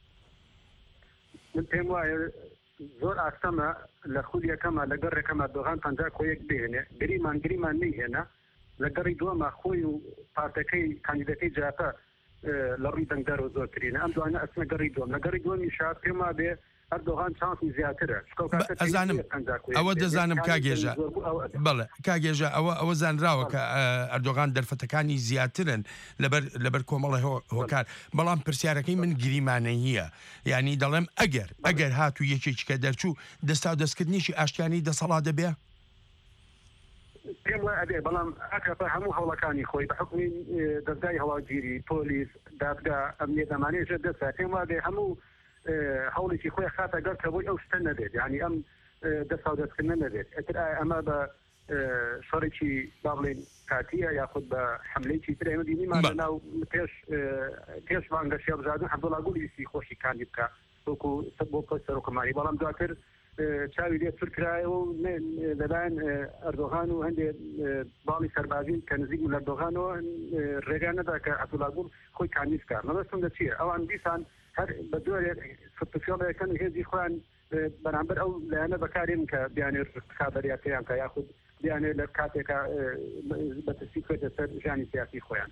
من پێم وایە زۆر ئاسەمە لە خودی یەکەمە لەگەڕ ڕێکەمە دۆغان پەنجا کۆیەک بهێنێ گریمان گریمان نەیهێنا لە گەڕی دووەمە خۆی و پارتەکەی کاندیدەکەی جاپە لە ڕووی دەنگدەرەوە زۆرترینە ئەم دوانە ئەچنە گەڕی دووەم لە گەڕی دووەمی شار پێم وا بێ ئەردۆغان چانسی زیاترە ئەزانم ئەوە دەزانم کاگێژە بەڵێ کاگێژە ئەوە ئەوە زانراوە کە ئەردۆغان دەرفەتەکانی زیاترن لەبەر کۆمەڵی هۆکار بەڵام پرسیارەکەی من گریمانەییە ینی دەڵێم ئەگەر ئەگەر هاتوو یەکێکی کە دەرچوو دەستا و دەستکردنیشی ئاشتیانی دەسەڵات دەبێ پێم وایە ئەبێ بەڵام ئاکەپە هەموو هەوڵەکانی خۆی بە حکمی دەستگای هەواگیری پۆلیس دادگا ئەمنیەت ئەمانەیەشە دەستا پێم وایە هەموو هەوڵێکی خۆی خاتە گەڕ کە بۆی ئەو شتە نەبێت یعنی ئەم دەستا و دەستکردنە نەبێت ئەتر ئەمە بە شەڕێکی با بڵێن کاتیە یاخود بە حملەیەکی تر ئێمە بینیمان لەناو پێش پێش بانگە شێبژاردن عەبدوڵڵا گوڵ ویستی خۆشی کاندی بکە وەکو بۆ پۆست سەرۆکەماری بەڵام دواتر چاوی لێ سور کرایەوە و لەلایەن ئەردۆغان و هەندێک باڵی سەربازین کە نزیک و لەردۆغانەوە ڕێگان نەدا کە عەبدوڵڵا گوڵ خۆی کاندی بکە مەبەستم لە چییە ئەوان دیسان هەر بە دوێ فتوفیۆڵەکەن هێزی خۆیان بەرامبەر ئەو لایەنە بەکارێن کە بیانێت خابەریاتیان کە یاخود بیانێت لە کاتێکە بەتەسی کوێتە سەر ژانی سیاسی خۆیان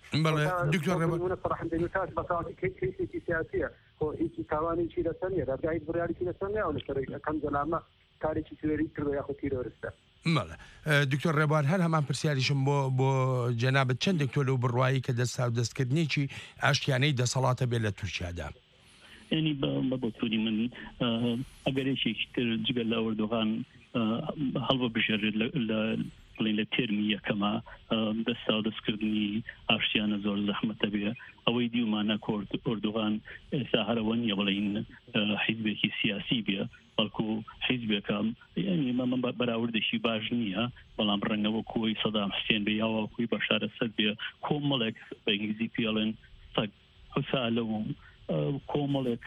دکتۆر بەساڵاتی کەیسێکی سیاسیە خۆ هیچی تاوانێکی لەسەر نیە دادگای بڕیارێکی لەسەر نیە و لەسەر ئەکەم جەلامە کارێکی تیۆری کردو یاخود تیرۆریستە مەڵێ دکتۆر ڕێبوار هەر هەمان پرسیاریشم بۆ بۆ جەنابەت چەندێک تۆ لەو بڕوایی کە دەستا و دەستکردنێکی ئاشتیانەی دەسەڵاتە بێت لە تورکیادا ینی بە بۆتوری من ئەگەرێکێکی تر جگەل لە ئەوردۆغان هەڵبە بژێرێت بڵێن لە تێرمی یەکەمە دەستا و دەستکردنی ئاشتیانە زۆر زەحمەتە بێ ئەوەی دیومانە کۆرد ئۆردۆغان ئێستا هەرەوە نییە بڵین حیزبێکی سیاسی بێ بەڵکو حیزبێکم ینی مەمە بەراوردێکی باش نییە بەڵام ڕەنگەوە کۆی سەدام حوسێن بێ یاوە کوی بەشارە سەد بێ کۆمەڵێک بە ئینگلیزی پێڵێن سەگ حوسالە و کۆمەڵێک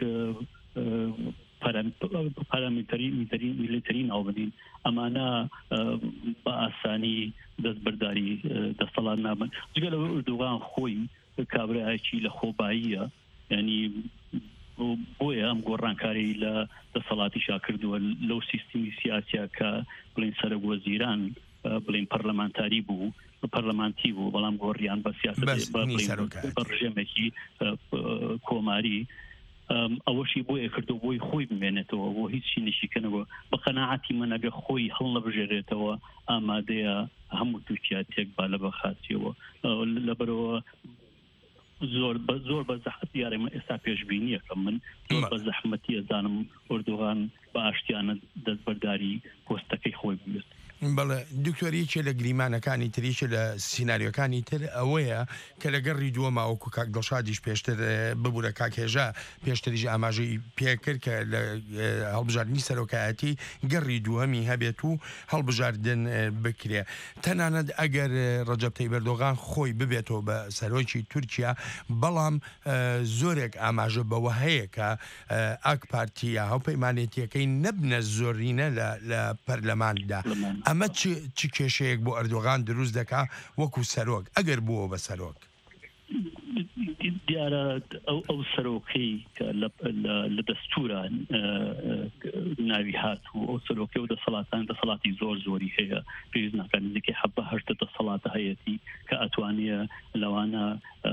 پارامتری میلیتەری ناوبنین ئەمانە بە ئاسانی دەستبەرداری دەسەڵات نابن جگە لەوە ئوردوغان خۆی کابرایەکی لە خۆباییە ینی بۆیە ئەم گۆڕانکاری لە دەسەڵاتی شاکردووە لەو سیستمی سیاسیا کە بڵین سەرۆک وەزیران بڵین پەرلەمانتاری بوو پەرلەمانتی بوو بەڵام گۆڕیان بە سیاست بە ڕژێمێکی کۆماری ئەوەشی بۆیە کردو بۆی خۆی بمێنێتەوە بۆ هیچی نشیکەنەوە بە قەناعەتی منەگە خۆی هەڵ نەبژێرێتەوە ئامادەیە هەموو تووشیا تێک با لە بەخاتیەوە لەبەرەوە زۆر بە زۆر بە زەحمەت یارێمە ئێستا پێشبینیەکەم من زۆر بە زەحمەتی ئەزانم ئۆردۆغان بە ئاشتیانە دەستبەرداری پۆستەکەی خۆی بێت بەڵێ دکتۆریچێ لە گریمانەکانی تریشە لە سیناریۆکانی تر ئەوەیە کە لەگەڕی دووە ماوەکو کاک دڵشادیش پێشتر ببوورە کاکێژە پێشتریژ ئاماژەی پێکرد کە لە هەڵبژاردننی سەرۆکایەتی گەڕی دووەمی هەبێت و هەڵبژاردن بکرێ تەنانەت ئەگەر ڕەجەب تەیب ئەردۆغان خۆی ببێتەوە بە سەرۆکی تورکیا بەڵام زۆرێک ئاماژە بەوە هەیە کە ئاک پارتیە هەوپەیمانێتیەکەی نەبنە زۆرینە لە پەرلەماندا ئەمە چ کێشەیەک بۆ ئەردۆغان دروست دەکا وەکو سەرۆک ئەگەر بووە بە سەرۆک دیارە ئەو سەرۆکەی کە لە دەستورە ناوی هات و ئەو سەرۆکەی و دەسەڵاتان دەسەڵاتی زۆر زۆری هەیە پێویست ناکات نزیکەی حەبە هەشتە دەسەڵاتە هەیەتی کە ئەتوانێ لەوانە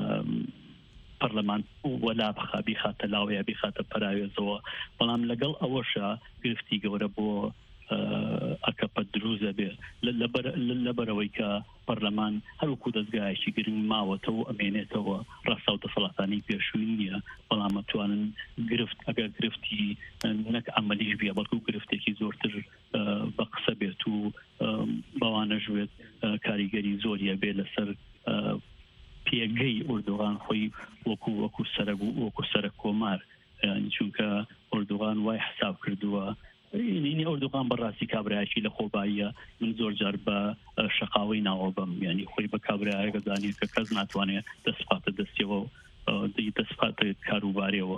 پەرلەمان وەلا بخا بیخاتە لاوەیە بیخاتە پەراوێزەوە بەڵام لەگەڵ ئەوەشە گرفتی گەورە بۆ ئەکەپە دروزە بێ لەبەرەوەی کە پەرلەمان هەروکو دەستگایەکی گرنگ ماوەتەوە و ئەمێنێتەوە ڕاستە و دەسەڵاتانی پێشووی نییە بەڵام ئەتوانن گرفت ئەگەر گرفتی نەک ئەمەلیش بێ بەڵکو گرفتێکی زۆرتر بە قسە بێت و بەوانەژوێت کاریگەری زۆریە بێ لەسەر پێگەی ئوردوغان خۆی وەکو وەکو سەرەک و وەکو سەرەک کۆمار چونکە ئوردوغان وای حساب کردووە اینی ئۆردوغان بەڕاستی کابرایەکی لە خۆباییە من زۆر جار بە شەقاوەی ناوە بم ینی خۆی بە کابرایەکە زانێت کە کەس ناتوانێت دەستپاتە دەستیەوە دەستپاتە کاروبارەوە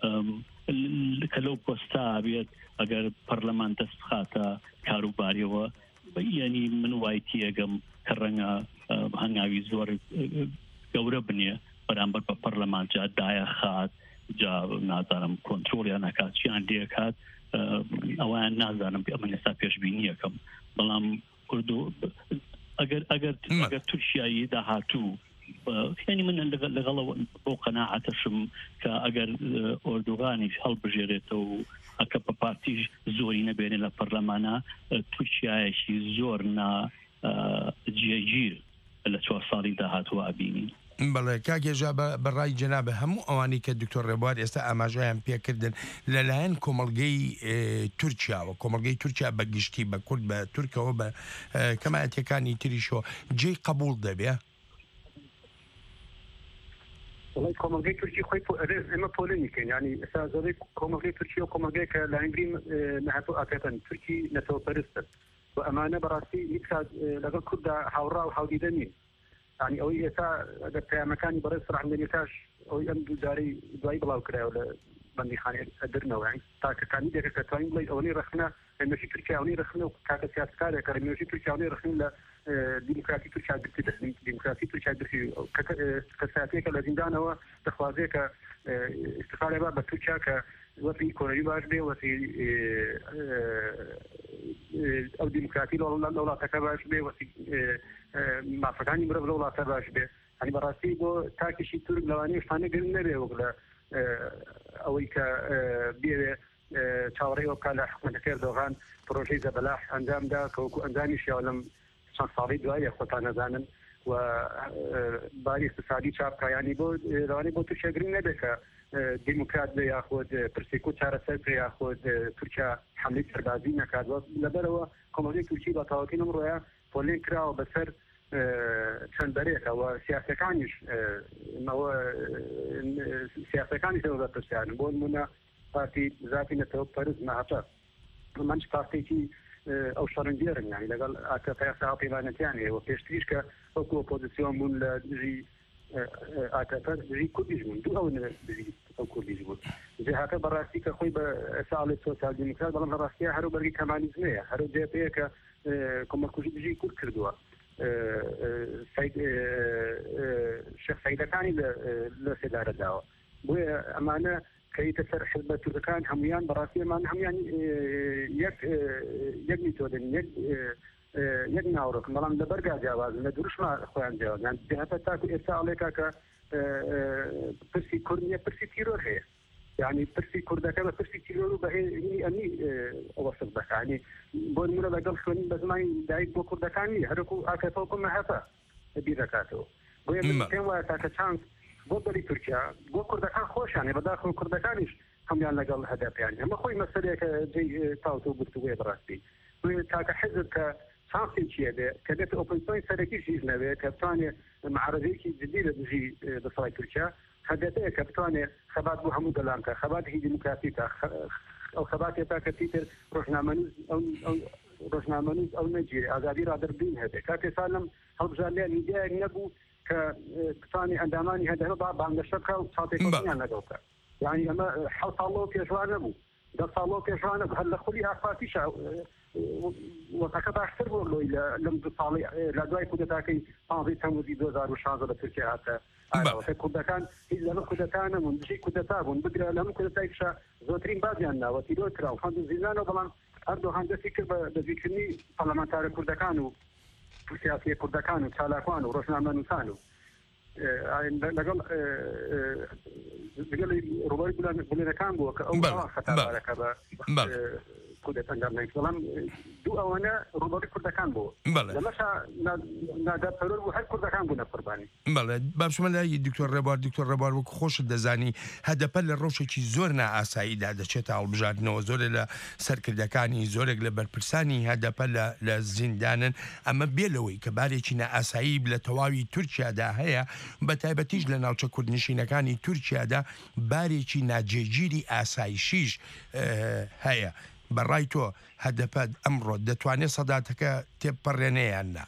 کە لەو پۆستا بێت ئەگەر پەرلەمان دەستخاتە کاروباریەوە ینی من وای تێگەم کە ڕەنگە هەنگاوی زۆر گەورە بنێ بەرامبەر بە پەرلەمان جا دایە خات جا نازانم کۆنترۆلیان ناکات چیان دێکات ئەویان نازانم ئەمە ئێستا پێشبینیەکەم بەڵام ئەگەر ئەگەر ئەگەر تورکیایی داهاتوو ینی من لەگەڵەوە بۆ قەناعەتەشم کە ئەگەر ئۆردوغانیش هەڵبژێرێتەوە و ئەکە بە پارتیش زۆری نەبێنێ لە پەرلەمانە تورکیایەکی زۆر نا جێگیر لە چوار ساڵی داهاتوە ئابینی بەڵێ کاکێژا بەڕای جەنابە هەموو ئەوانی کە دکتۆر ڕێبوار ئێستا ئاماژەیان پێکردن لەلایەن کۆمەڵگەی تورکیاوە کۆمەڵگەی تورکیا بەگشتی بە کورد بە تورکەوە بە کەمایەتەکانی تریشۆ جێی قبول دەبێ والله کۆمەڵگەی تورکی خۆی ئێمە پۆلێنیکەین ینی ئێستا زۆرەی کۆمەڵگەی تورکی و کۆمەڵگەی کە لاینگرین نەهاتوو ئاکەتەن تورکی نەتەوەپەرستن و ئەمانە بەڕاستی هیچ کات لەگەڵ کووردا هاوڕا و هاودیدە نین ینی ئەوەی ئێستا ئەگەر پەیامەکانی بەڕێز سەرحەمدەنیەکەش ئەوەی ئەم دووجارەی دوایی بڵاو کرایەوە لە بەندیخانەی ئەدرنەوە تاکەکانی دێکە کە توانین بڵێ ئەوەی رەخنە هەمێشی تورکیا ئەوەی رەخنە و کاکە سیاسەکارێکە هەمێشی تورکیا ئەوەی رەخنین لە دیموکراسی تورکیا گرتی دەخنین دیموکراسی تورکیا گرتی کەساتێکە لە زیندانەوە دەخوازێ کە استفاده بە تورکیا کە وەفی کۆنەوی باش بێ وەفی ئەو دیموکراتی لە وڵاتەکە باش بێ وەفی مافەکانی مرۆڤ لە وڵاتە باش بێ هەنی بەڕاستی بۆ تاکیشی تورک لەوانەیە شتانە گرنگ نەبێ وەک لە ئەوەی کە بێوێ چاوەڕێەوە بکات لە حکوومەتەکە ئەردۆغان پرۆژەی زەبەلاح ئەنجامدا کە وەکو ئەنجامیشیەوە لەم چەند ساڵی دوایە خۆتان نەزانن و باری اقتصادی چاپکایانی بۆ لەوانەیە بۆ تورکیا گرنگ نەبێت کە دیموکرات بێ یاخۆت پرسێک و چارەسەر بێ یاخۆت تورکیا حملەی سەربازی نەکات لەبەرەوە کۆمەڵگەی تورکی بە تاواکەی ئەمڕۆیە پۆلێن کراوە بەسەر چەند بەرێکە و سیاسەکانیش سیاسەکانی تەوە بەپرسیارن بۆ نمونە پارتی ذاتی نەتەوەپەرست نەهاتە منش پارتێکی ئەو شەڕنجێرن یانی لەگەڵ ئاکەپە پەیوانەتیان هەیە و پێشتریش کە وەکو ئۆپۆزیسیۆن بوون لە دژی ئاکەپە دژی کوردیش بوون دوو ئەو دژی ئەو کوردیش بوون جێهاکە بەڕاستی کە خۆی بە ساڵی سۆسیال دیموکرات بەڵام لە ڕاستیە هەرو بەرگی کەمالیزمەیە هەرو جێپەیە کە کۆمەڵکوژی دژی کورد کردووە شەخسەیدەکانی لە سێدارەداوە بۆیە ئەمانە کەیتە سەر حزبە تورکەکان هەمویان بەڕاستی ئەمان هەمویان یەک میتۆدن یەک ناوڕۆک بەڵام لە بەرگا جیاوازن لە دوورشما خۆیان جیاوازیان هەتا تاکو ئێستا ئەڵێکا کە پرسی کورد نیە پرسی تیرۆر هەیە یعنی پرسی کوردەکە بە پرسی تیرۆر و بەهێنی ئەمی وەسف دەکانی بۆ نمونە لەگەڵ خوێنین بە زمانی دایک بۆ کوردەکانی هەرکو ئاکەفەوەکم هەتا بیر دەکاتەوە بۆیە پێم وایە تاکە چانس بۆ بەری تورکیا بۆ کوردەکان خۆشیانێ بەداخل کوردەکانیش هەمویان لەگەڵ هەدەپیان ئەمە خۆی مەسەلێکە جێی تاوتە و گفتوگوێ بەڕاستی تاکە حزب کە چانسێکیە بێ کە دێتە ئۆپۆزیسیۆنی سەرەکیش هیچ نەبێ کە بتوانێت معارەزەیەکی جدی لە دژی دەسەڵاتی تورکیا هەدەتەیە کە بتوانێت خەبات بۆ هەموو دەلانکە خەباتێکی دیموکراتیکە ئەو خەباتێکا کە تیتر ڕۆژنامەنووس ڕۆژنامەنووس ئەو نەگیرێ ئازادی ڕادەربین هەبێ کاتێسا لەم هەڵبژاردنیان میدیایەک نەبوو کە بتوانێت ئەندامانی هەدەهە با بانگەشە بکە و چاوتێکیان لەگەڵکە یعنی ئەمە حەوت ساڵەوە پێشوان نەبوو دە ساڵەوە پێشوان نەبوو هەر لە خولی ئافاتیش وەقەکە باشتر بۆ لۆی لەم دو ساڵی لە دوای کودەتاکەی پانزەی تەموزی دوو هەزار و شانزە لە تورکیا هاتە کوردەکان هیچ لەمە کودەتا نەبوون دژی کودەتا بوون بگرە لەمە کودەتایکشە زۆرترین بازیان ناوە تیرۆر کرا و هەندوو زیندانەوە بەڵام ئەردۆغان دەستی کرد بە دەستگیرکردنی پەرلەمانتارە کوردەکان و سیاسی کوردەکان و چالاکوان و ڕۆژنامەنووسان و لەگەڵ لەگەڵ ڕوبەری بولێنەکان بووە کە ئەو خەتابارەکە بە کودەت ئەنجام نەیت بەڵام دوو ئەوەنە ڕوبەری کوردەکان بوو لەمەشا ناداپەرۆر بوو هەر کوردەکان بوونە قوربانی بەڵێ باشمە لای دکتۆر ڕێبوار دکتۆر ڕێبوار وەکو خۆشت دەزانی هەدەپە لە ڕۆژێکی زۆر نائاساییدا دەچێتە هەڵبژاردنەوە زۆرێک لە سەرکردەکانی زۆرێک لە بەرپرسانی هەدەپە لە زیندانن ئەمە بێلەوەی کە بارێکی نائاسایی لە تەواوی تورکیادا هەیە بە تایبەتیش لە ناوچە کوردنشینەکانی تورکیادا بارێکی ناجێگیری ئاسایشیش هەیە بەڕای تۆ هەدەپەت ئەمڕۆ دەتوانێت سەداتەکە تێپەڕێنەیان نا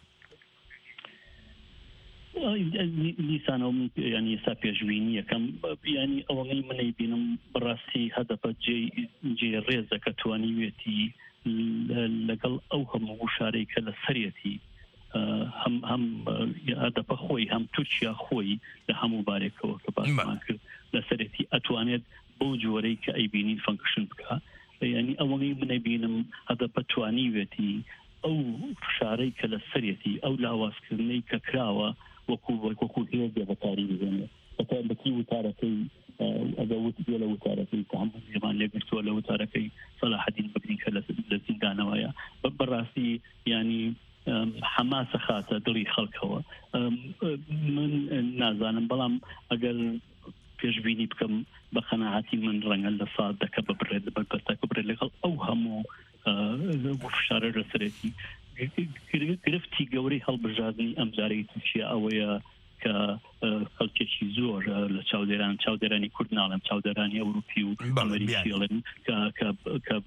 دیسانەوە ینی ئێستا پێشبینی یەکەم ینی ئەوەی منەی بینم بەڕاستی هەدەپەت جێ ڕێزە کە توانیوێتی لەگەڵ ئەو هەموو شارەی کە لە سەرەتی هەم هەم هەدەپە خۆی هەم تورکیا خۆی لە هەموو بارێکەوە کە باسمان کرد لە سەرەتی ئەتوانێت بەو جۆرەی کە ئەیبینین فەنکشن بکە ینی ئەوەی منە بینم هەدەپە توانیوێتی ئەو شارەی کە لە سەرەتی ئەو لاوازکردنەی کە کراوە وەکو وەکو هێزە بەکاری بزێنێ بەتایبەتی وتارەکەی ئەگەوت بێ لە وتارەکەی کە هەموو زێمان لێگرتووە لە وتارەکەی سەلاحەدین بەگرین کە لە زیندانەوەیە بەڕاستی ینی حماسە خاتە دڵی خەڵکەوە من نازانم بەڵام ئەگەر پێشبینی بکەم بە قەناعەتی من ڕەنگە لە سادەکە ببڕێت بەربەستەکە بڕێت لەگەڵ ئەو هەموو فشارە لەسەرەتی گرفتی گەورەی هەڵبژاردننی ئەم جارەی تووشیە ئەوەیە کە خەڵکێکی زۆر لە چاودێران چاودێرانی کورد ناڵێم چاودێرانی ئەوروپی و ئەمریکیڵێن کە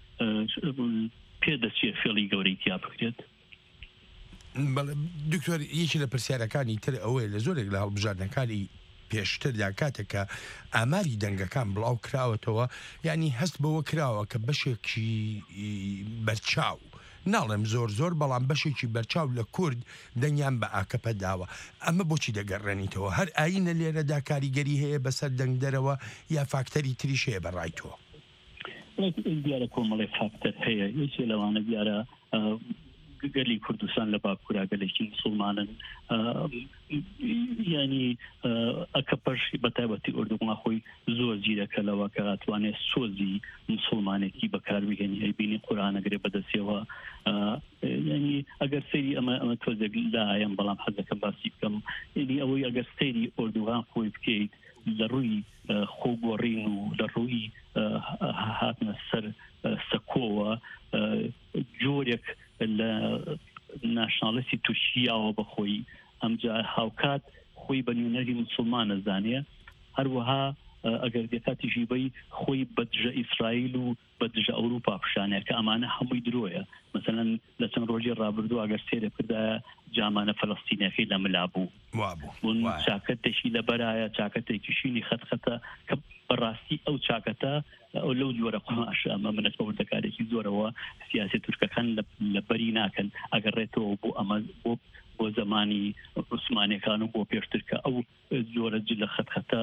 پێدەچێت فێڵی گەورەی تیا بکرێت. دکتۆر یەکی لە پرسیارەکانی تر ئەوەیە لە زۆرێک لە هەڵبژاردنەکانی پێشتردا کاتێکە ئاماری دەنگەکان بڵاو کراوەتەوە یعنی هەست بەوە کراوە کە بەشێکی بەرچاو ناڵێم زۆر زۆر بەڵام بەشێکی بەرچاو لە کورد دەنگیان بە ئاکەپە داوە ئەمە بۆچی دەگەڕێنیتەوە هەر ئاینە لێرەدا کاریگەری هەیە بەسەر دەنگ دەرەوە یا فاکتەری تریش هەیە بەڕایتەوە دیارە کۆمەڵی فاکتەر هەیە یەکێ لەوانە دیارە گەلی کوردستان لە باکوورا گەلێکی مسلمانن ینی ئەکە پەش بەتایبەتی ئوردوما خۆی زۆر جیرەکە لەوە کە ئەتوانێت سۆزی مسلمانێکی بەکاربهێنی ئەیبینی قورئانەگرێ بەدەستیەوە ینی ئەگەر سەیری ئەمە ئەمە تۆزێک لایەن بەڵام حەزەکەم باسی بکەم ینی ئەوەی ئەگەر سەیری ئوردوغان خۆی بکەیت لە ڕووی خۆگۆڕین و لە ڕووی هاتنە سەر سەکۆوە جۆرێک لە ناشناڵەتی تووشیاوە بەخۆی ئەمجا هاوکات خۆی بە نوێنەری مسلمانە زانێ هەروەها ئەگەر دێکاتیژی بەی خۆی بەدژە ئیسرائیل و بەدژە ئەوروپا پیشانەیە کە ئەمانە هەمووی درۆیە مثلەن لە چەند ڕۆژی ڕابردوو ئەگەر سێرە کردایە جامانە فەڵەستینەکەی لە ملا بوو بوون چاکەتێکی لەبەرایە چاکەتێکیشینی خەتخەتە کە بەڕاستی ئەو چاکەتە ئەو لەو جۆرە قماش ئەمە منەتەوە وردەکارێکی زۆرەوە سیاسی تورکەکان لە بەری ناکەن ئەگەڕێتەوە بۆ ئەمە بۆ بۆ زمانی عوسمانیەکان و بۆ پێشتر کە ئەو زۆرە جل لە خەتخەتە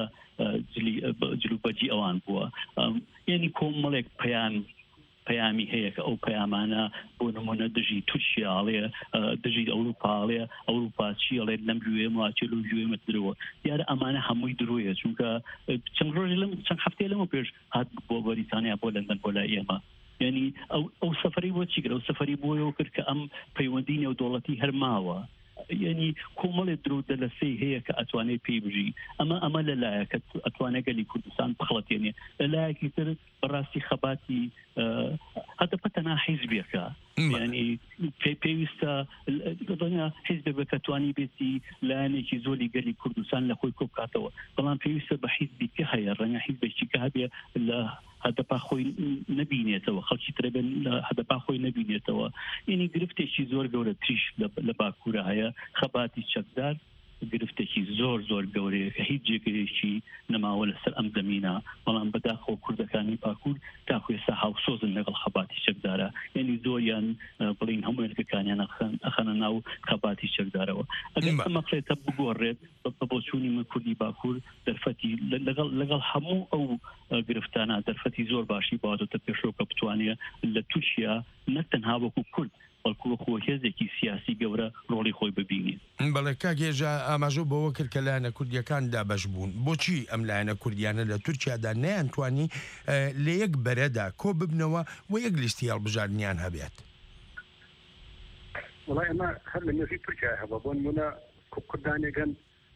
جلو بەجی ئەوان بووە یعنی کۆمەڵێک پەیام پەیامی هەیە کە ئەو پەیامانە بۆ نمونە دژی تووشیاڵێ دژی ئەوروپاڵێ ئەوروپا چیڵێت لەم ژوێ ماچێت و ژوێمە درەوە دیارە ئەمانە هەمووی درۆیە چونکە چەند ڕۆژ لەم چەند هەفتەیە لەمە پێش هات بۆ بەریتانیا بۆ لەندەن بۆ لای ئێمە ینی ئەو سەفەری بۆ چی کرد ئەو سەفەری بۆیەوە کرد کە ئەم پەیوەندی نێودوڵەتی هەرماوە ینی کۆمەڵێک درۆ دەلەسەی هەیە کە ئەتوانێت پێی بژی ئەمە ئەمە لەلایە کە ئەتوانێت گەلی کوردستان بخڵەتێنێ لەلایەکی تر بەڕاستی خەباتی هەتە پەتەنا حیزبێکە ینی پێویستە حیزبێک بکە توانی بێتی لایەنێکی زۆری گەلی کوردستان لە خۆی کۆبکاتەوە بەڵام پێویستە بە حیزبی کە هەیە ڕەنگە حیزبێکی کە هەبێ لە هەدەپا خۆی نبینێتەوە خەڵکی ترەبێن لە هەدەپا خۆی نبینێتەوە ینی گرفتێکی زۆر گەورە تریش لە باکوورە هەیە خەباتی چەکدار گرفتێکی زۆر زۆر گەورەیە کە هیچ جێگەیەکی نەماوە لەسەر ئەم زەمینە بەڵام بەداخەوە کوردەکانی باکوور تاکو ئێستا هاوسۆزن لەگەڵ خەباتی چەکدارە یعنی زۆریان بڵین هەموو ئێرکەکانیان ئەخەنە ناو خەباتی چەکدارەوە ئەگەر ئەمە بڵێتە بگۆڕێت بە بۆچوونی من کوردی باکوور دەرفەتی لەگەڵ هەموو ئەو گرفتانە دەرفەتی زۆر باشی بواتۆتە پێشەوە کە بتوانێت لە تووشیە نەک تەنها وەکو کورد بەڵکو خۆ هێزێکی سیاسی گەورە ڕۆڵی خۆی ببینێت بەڵێ کاگێژە ئاماژە بەوە کرد کە لایەنە کوردیەکان دابەش بوون بۆچی ئەم لایەنە کوردیانە لە تورکیادا نەیانتوانی لە یەک بەرەدا کۆ ببنەوە و یەک لیستی هەڵبژاردنیان هەبێت وڵای ئەمە هەر لە نێژی تورکیا هەبە بۆ نمونە کوردانێکن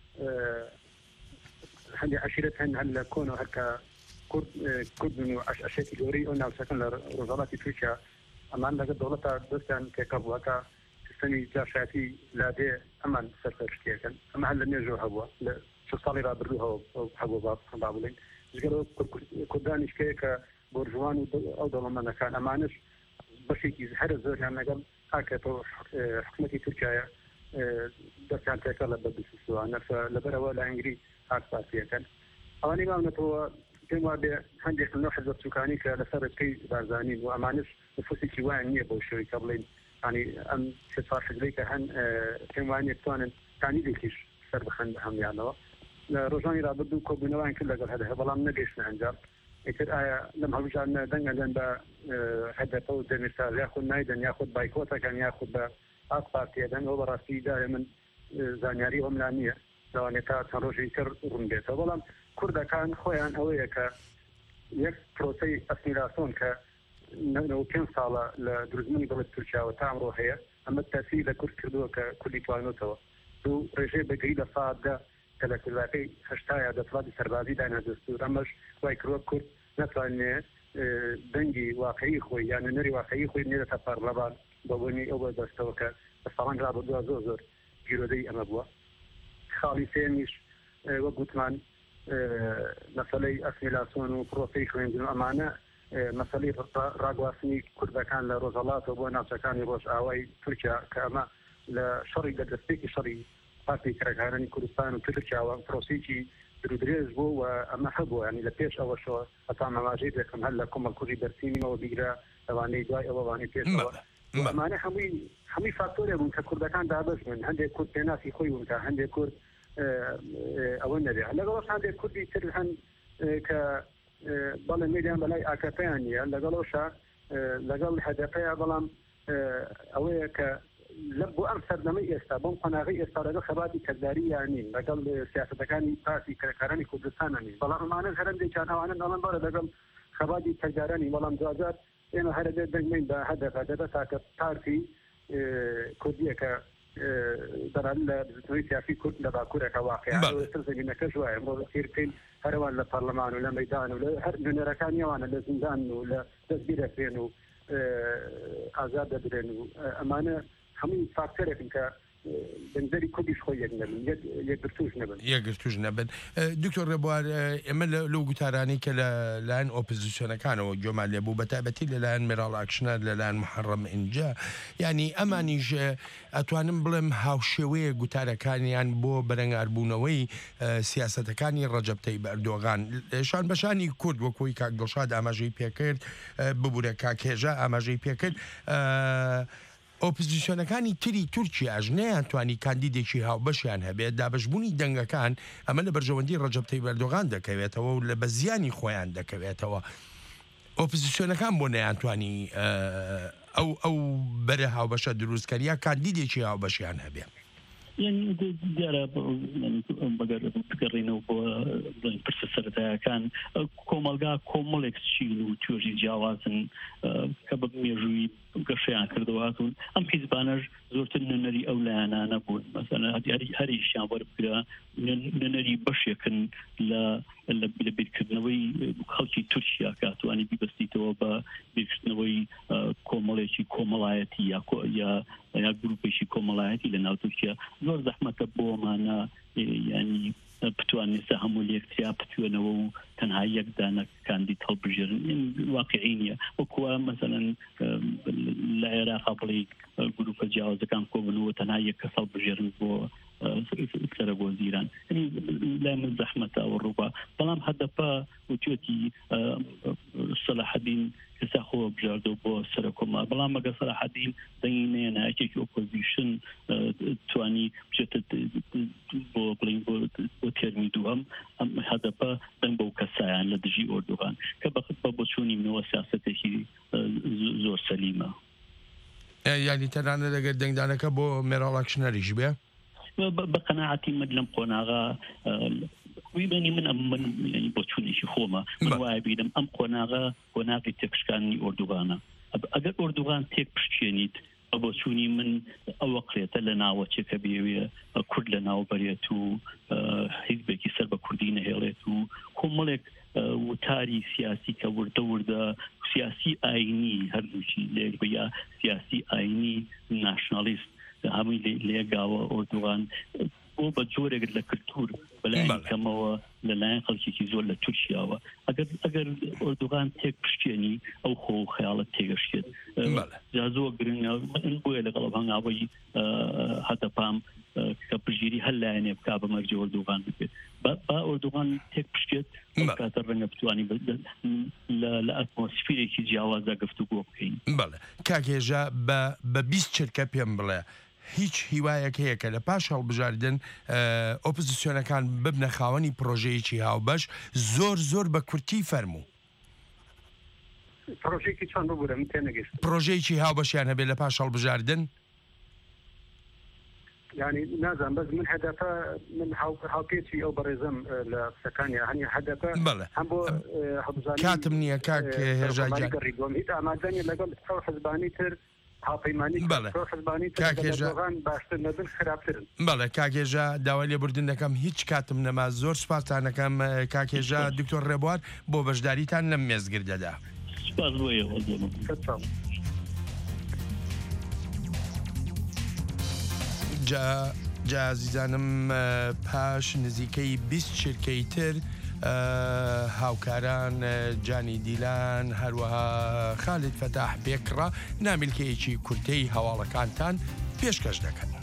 هەندێ عەشیرەت هەن هەن لە کۆنەوە هەرکە کوردن و عەشێتی گەورەی ئەو ناوچەکان لە ڕۆژهەڵاتی تورکیا ئەمان لەگە دەوڵەتە دەستیان پێکە بووەکە سیستەمی جاشاتی لادێ ئەمان سەرسەر شتێکن ئەمە هەر لە نێژۆ هەبووە لە چ ساڵی ڕابردوو هەبوو با بڵین جگەرەوە کوردانیشکەیە کە بۆرژوان و ئەو دەوڵەمەندەکان ئەمانش بەشێکی هەرە زۆریان لەگەڵ ئاکێتەوە حکومەتی تورکیایە دەستیان پێکە لە بەدوسوان نەفە لەبەرەوە لە ئەنگری هاکسپارتیەکەن ئەوانی باونەتەوە پێم وابێ هەندێک لەو حزب سوکانی کە لەسەر ڕێچکەی بارزانین و ئەمانش نفوسێکی وایان نییە بۆ شێوەی کە بڵین ینی ئەم سێ حزبەی کە هەن پێم وانێ بتوانن تانیدێکیش سەر بخەن هەمویانەوە لە ڕۆژانی ڕابردوو کۆبوونەوەیان کرد لەگەڵ هەدە بەڵام نەگەیشتە ئەنجام ئیتر ئایا لەم هەڵبژاردنە دەنگەدەن بە هەدەفە و دەمیسار یاخود نایدەن یاخود بایکۆتەکەن یاخود بە ئاک پارتیەدەن ئەو بەڕاستی دایە من زانیاری ئەملا نییە لەوانێت تا چەند ڕۆژی تر ڕوون بێتەوە بەڵام کوردەکان خۆیان ئەوەیە کە یەک پرۆسەی ئەسمیلاسۆن کە پێنج ساڵە لە دروستمنی دەوڵەتی تورکیاوە تا ئەمڕۆ هەیە ئەمە تاسی لە کورد کردووە کە کولی توانوتەوە دوو ڕێژێ بەگەی لە ساعتدا کە لە کورداکەی هەشتایا دەسڵاتی سەربازی دانا دەستور ئەمەش وای کردوە کورد ناتوانێت دەنگی واقعی خۆی یان نەری واقعی خۆی نێرەتە پارلەمان بە بۆنی ئەو بەدەستەوە کە بە ساڵان ڕابردووە زۆر زۆر گیرۆدەی ئەمە بووە خاڵی سێمیش وە گوتمان مەسەلەی ئەسمیلاسیۆن و پرۆسەی خوێندن ئەمانە مەسەلەی ڕاگواستنی کوردەکان لە ڕۆژهەڵاتەوە بۆ ناوچەکانی ڕۆژ ئاوای تورکیا کە ئەمە لە شەڕی لە دەستێکی شەڕی پارتی کرەکانانی کوردستان و تورکیاوە پرۆسێکی درودرێژ بوو و ئەمە هەبوو ینی لە پێش ئەوەشەوە هەتا مەواژەی دەکەم هەر لە کۆمەڵ کوردی دەرسینەوە بیگرە ئەوانەی دوای ئەوەوانەی پێشەوە ئەمانە هەمووی هەمووی فاکتۆرێ بوون کە کوردەکان دابەش بن هەندێک کورد پێناسی خۆی بوون کە هەندێک کورد ئەوە نەبێ لەگەڵ هەندێک کوردی تر هەن کە بەڵێ میدیان بەلای ئاکەپەیان نیە لەگەڵەوەشە لەگەڵ هەدەفەیە بەڵام ئەوەیە کە لە بۆ ئەم سەردەمەی ئێستا بۆم قۆناغی ئێستا لەگەڵ خەباتی کەرداری یانین لەگەڵ سیاسەتەکانی پارتی کرێکارانی کوردستانانی بەڵام ئەمانە هەرندێکیان ئەوانە دەڵێن بەڵێ لەگەڵ خەباتی کەردارانی بەڵام دوجار ئێمە هەرە دەنگمین بە هەدەفە دەبە تاکە پارتی کوردیە کە دەران لە بزنەوەی سیاسی کورد لە باکوورێکە واقعیتر زمینەکەش وایە بۆ بەخێرکەین هەروان لە پەرلەمان و لە مەیدان و لە هەر نوێنەرەکانیەوانە لە زیندان و لە دەستگیرەکرێن و ئازاد دەبرێن و ئەمانە هەمووی فاکتەرێکن کە بنزەری کوردیش خۆی یەک نەبن یەکگرتوش نەبن یەکگرتوش نەبن دکتۆر ڕێبوار ئێمە لەو گوتارانی کە لە لایەن ئۆپۆزیسیۆنەکانەوە گوێمان لێبوو بە تایبەتی لەلایەن مێراڵ ئاکشنەر لەلایەن محەڕەم ئینجا ینی ئەمانیش ئەتوانم بڵێم هاوشێوەیە گوتارەکانیان بۆ بەرەنگاربوونەوەی سیاسەتەکانی ڕەجەب تەیب ئەردۆغان شان بەشانی کورد وەکوی کاک دڵشاد ئاماژەی پێکرد ببوورە کاکێژە ئاماژەی پێکرد ئۆپۆزیسیۆنەکانی تری تورکیاش نەیانتوانی کاندیدێکی هاوبەشیان هەبێت دابشبوونی دەنگەکان ئەمە لە بەرژەوەندی ڕەجەب تەیب ئەردۆغان دەکەوێتەوە و لە بەزیانی خۆیان دەکەوێتەوە ئۆپۆزیسیۆنەکان بۆ نەیانتوانی ئەو ئەو بەرە هاوبەشە دروستکەریە کاندیدێکی هاوبەشیان هەبێ يعني دیارە بەگەر بگەڕێنەوە بۆ پرسە سەرەتایەکان کۆمەلگا کۆمەڵێک چین و توێژی جیاوازن کە بە مێژووی گەشەیان کردوهاتون ئەم حیزبانەش زۆرتر نوێنەری ئەو لایەنانە بوون مەسەڵەن هەریشیان وەربگرە نوێنەری بەشێکن لە لە بیرکردنەوەی خەڵکی تورکیا کە توانی بیبەستیتەوە بە بیرکردنەوەی کۆمەڵێکی کۆمەڵایەتی یا یا گروپێکی کۆمەڵایەتی لە ناو تورکیا زۆر زەحمەتە بۆمانە ینی بتوانێتە هەموو لێکتریا بتوێنەوە و تەنها یەک دانە کاندید هەڵبژێرن واقعی نییە وەکووە مەسەڵەن لە عێراقا بڵێ گروپە جیاوازەکان کۆبنەوە تەنها یەک کەس هەڵبژێرن بۆ سەرۆکوەزیران لای من زەحمەتە ئەوە ڕووبە بەڵام هەدەفە وتوێتی سەلاحەدین کەسا خۆ بژاردەوە بۆ سەرۆکۆما بەڵام مەگە سەلاحەدین دەنگی نێنە یەکێکی ئۆپۆزیشن توانی بچێتە بۆ بڵین بۆ تێرمی دووەم ئەم هەدەفە دەنگ بەو کەسایان لە دژی ئۆردوغان کە بەخت بە بۆ چوونیمەوە سیاسەتێکی زۆر سەلیمە یانی تەنانە دەگەر دەنگدانەکە بۆ مێراڵ ئاکشنەریش بێ بە قەناعەتی من لەم قۆناغا ویبێنی من من بۆ چوونێکی خۆمە من وایە بیدەم ئەم قۆناغا قۆناغی تێکشکانی ئۆردوغانە ئەگەر ئۆردوغان تێک پشتێنیت بۆ چوونی من ئەوە قرێتە لە ناوەچێکە بێوێ کورد لە ناو بەرێت و حیزبێکی سەر بە کوردی نەهێڵێت و کۆمەڵێک وتاری سیاسی کە وردە وردە سیاسی ئاینی هەردووچی لێک بە یا سیاسی ئاینی ناشنالیست هەمووی لێگاوە ئۆردوغان بۆ بە جۆرێک لە کلتور بەلای کەمەوە لەلایەن خەڵکێکی زۆر لە تورکیاوە ئەگەر ئەگەر ئۆردوغان تێک پشتێنی ئەو خۆ خەیاڵەت تێگەشتێت جا زۆر گرنگە من بۆیە لەگەڵ هەنگاوەی هەدەپام کە پژگیری هەر لایەنێ بکا بە مەرجی ئۆردوغان بکرێت با ئۆردوغان تێک پشتێت کاتە ڕەنگە بتوانی لە ئەتمۆسفیرێکی جیاوازە گفتوگۆ بکەین بەڵێ کاکێژە بە بیست چرکە پێم بڵێ هیچ هیوایەک هەیە کە لە پاش هەڵبژاردن ئۆپۆزیسیۆنەکان ببنە خاوەنی پرۆژەیەکی هاوبەش زۆر زۆر بە کورتی فەرموو پرۆژەیەکی هاوبەشیان هەبێت لە پاش هەڵبژاردن يعني نازم بس من هدفه من هاوكيتي او برزم لسكان يعني هدفه هم بو كاتب نيه كاك هرجاجان قريبهم هيدا ما داني لقل حزباني تر هاوپەیمانی حزبانی باشتر نەبن خراپترن. بەڵێ کاکێژە داوای لێبوردن دەکەم هیچ کاتم نەما زۆر سپاسانەکەم کاکێژە دکتۆر ڕێبوار بۆ بەشداریتان لەم مێزگردەدا. سپاس بۆیەوە. جا جازیزانم پاش نزیکەی بیست شرکەی تر هاوکاران جانی دیلان هەروەها خالید فەتاح بێکڕا نامیلکەیەکی کورتەی هەواڵەکانتان پێشکەش دەکەن.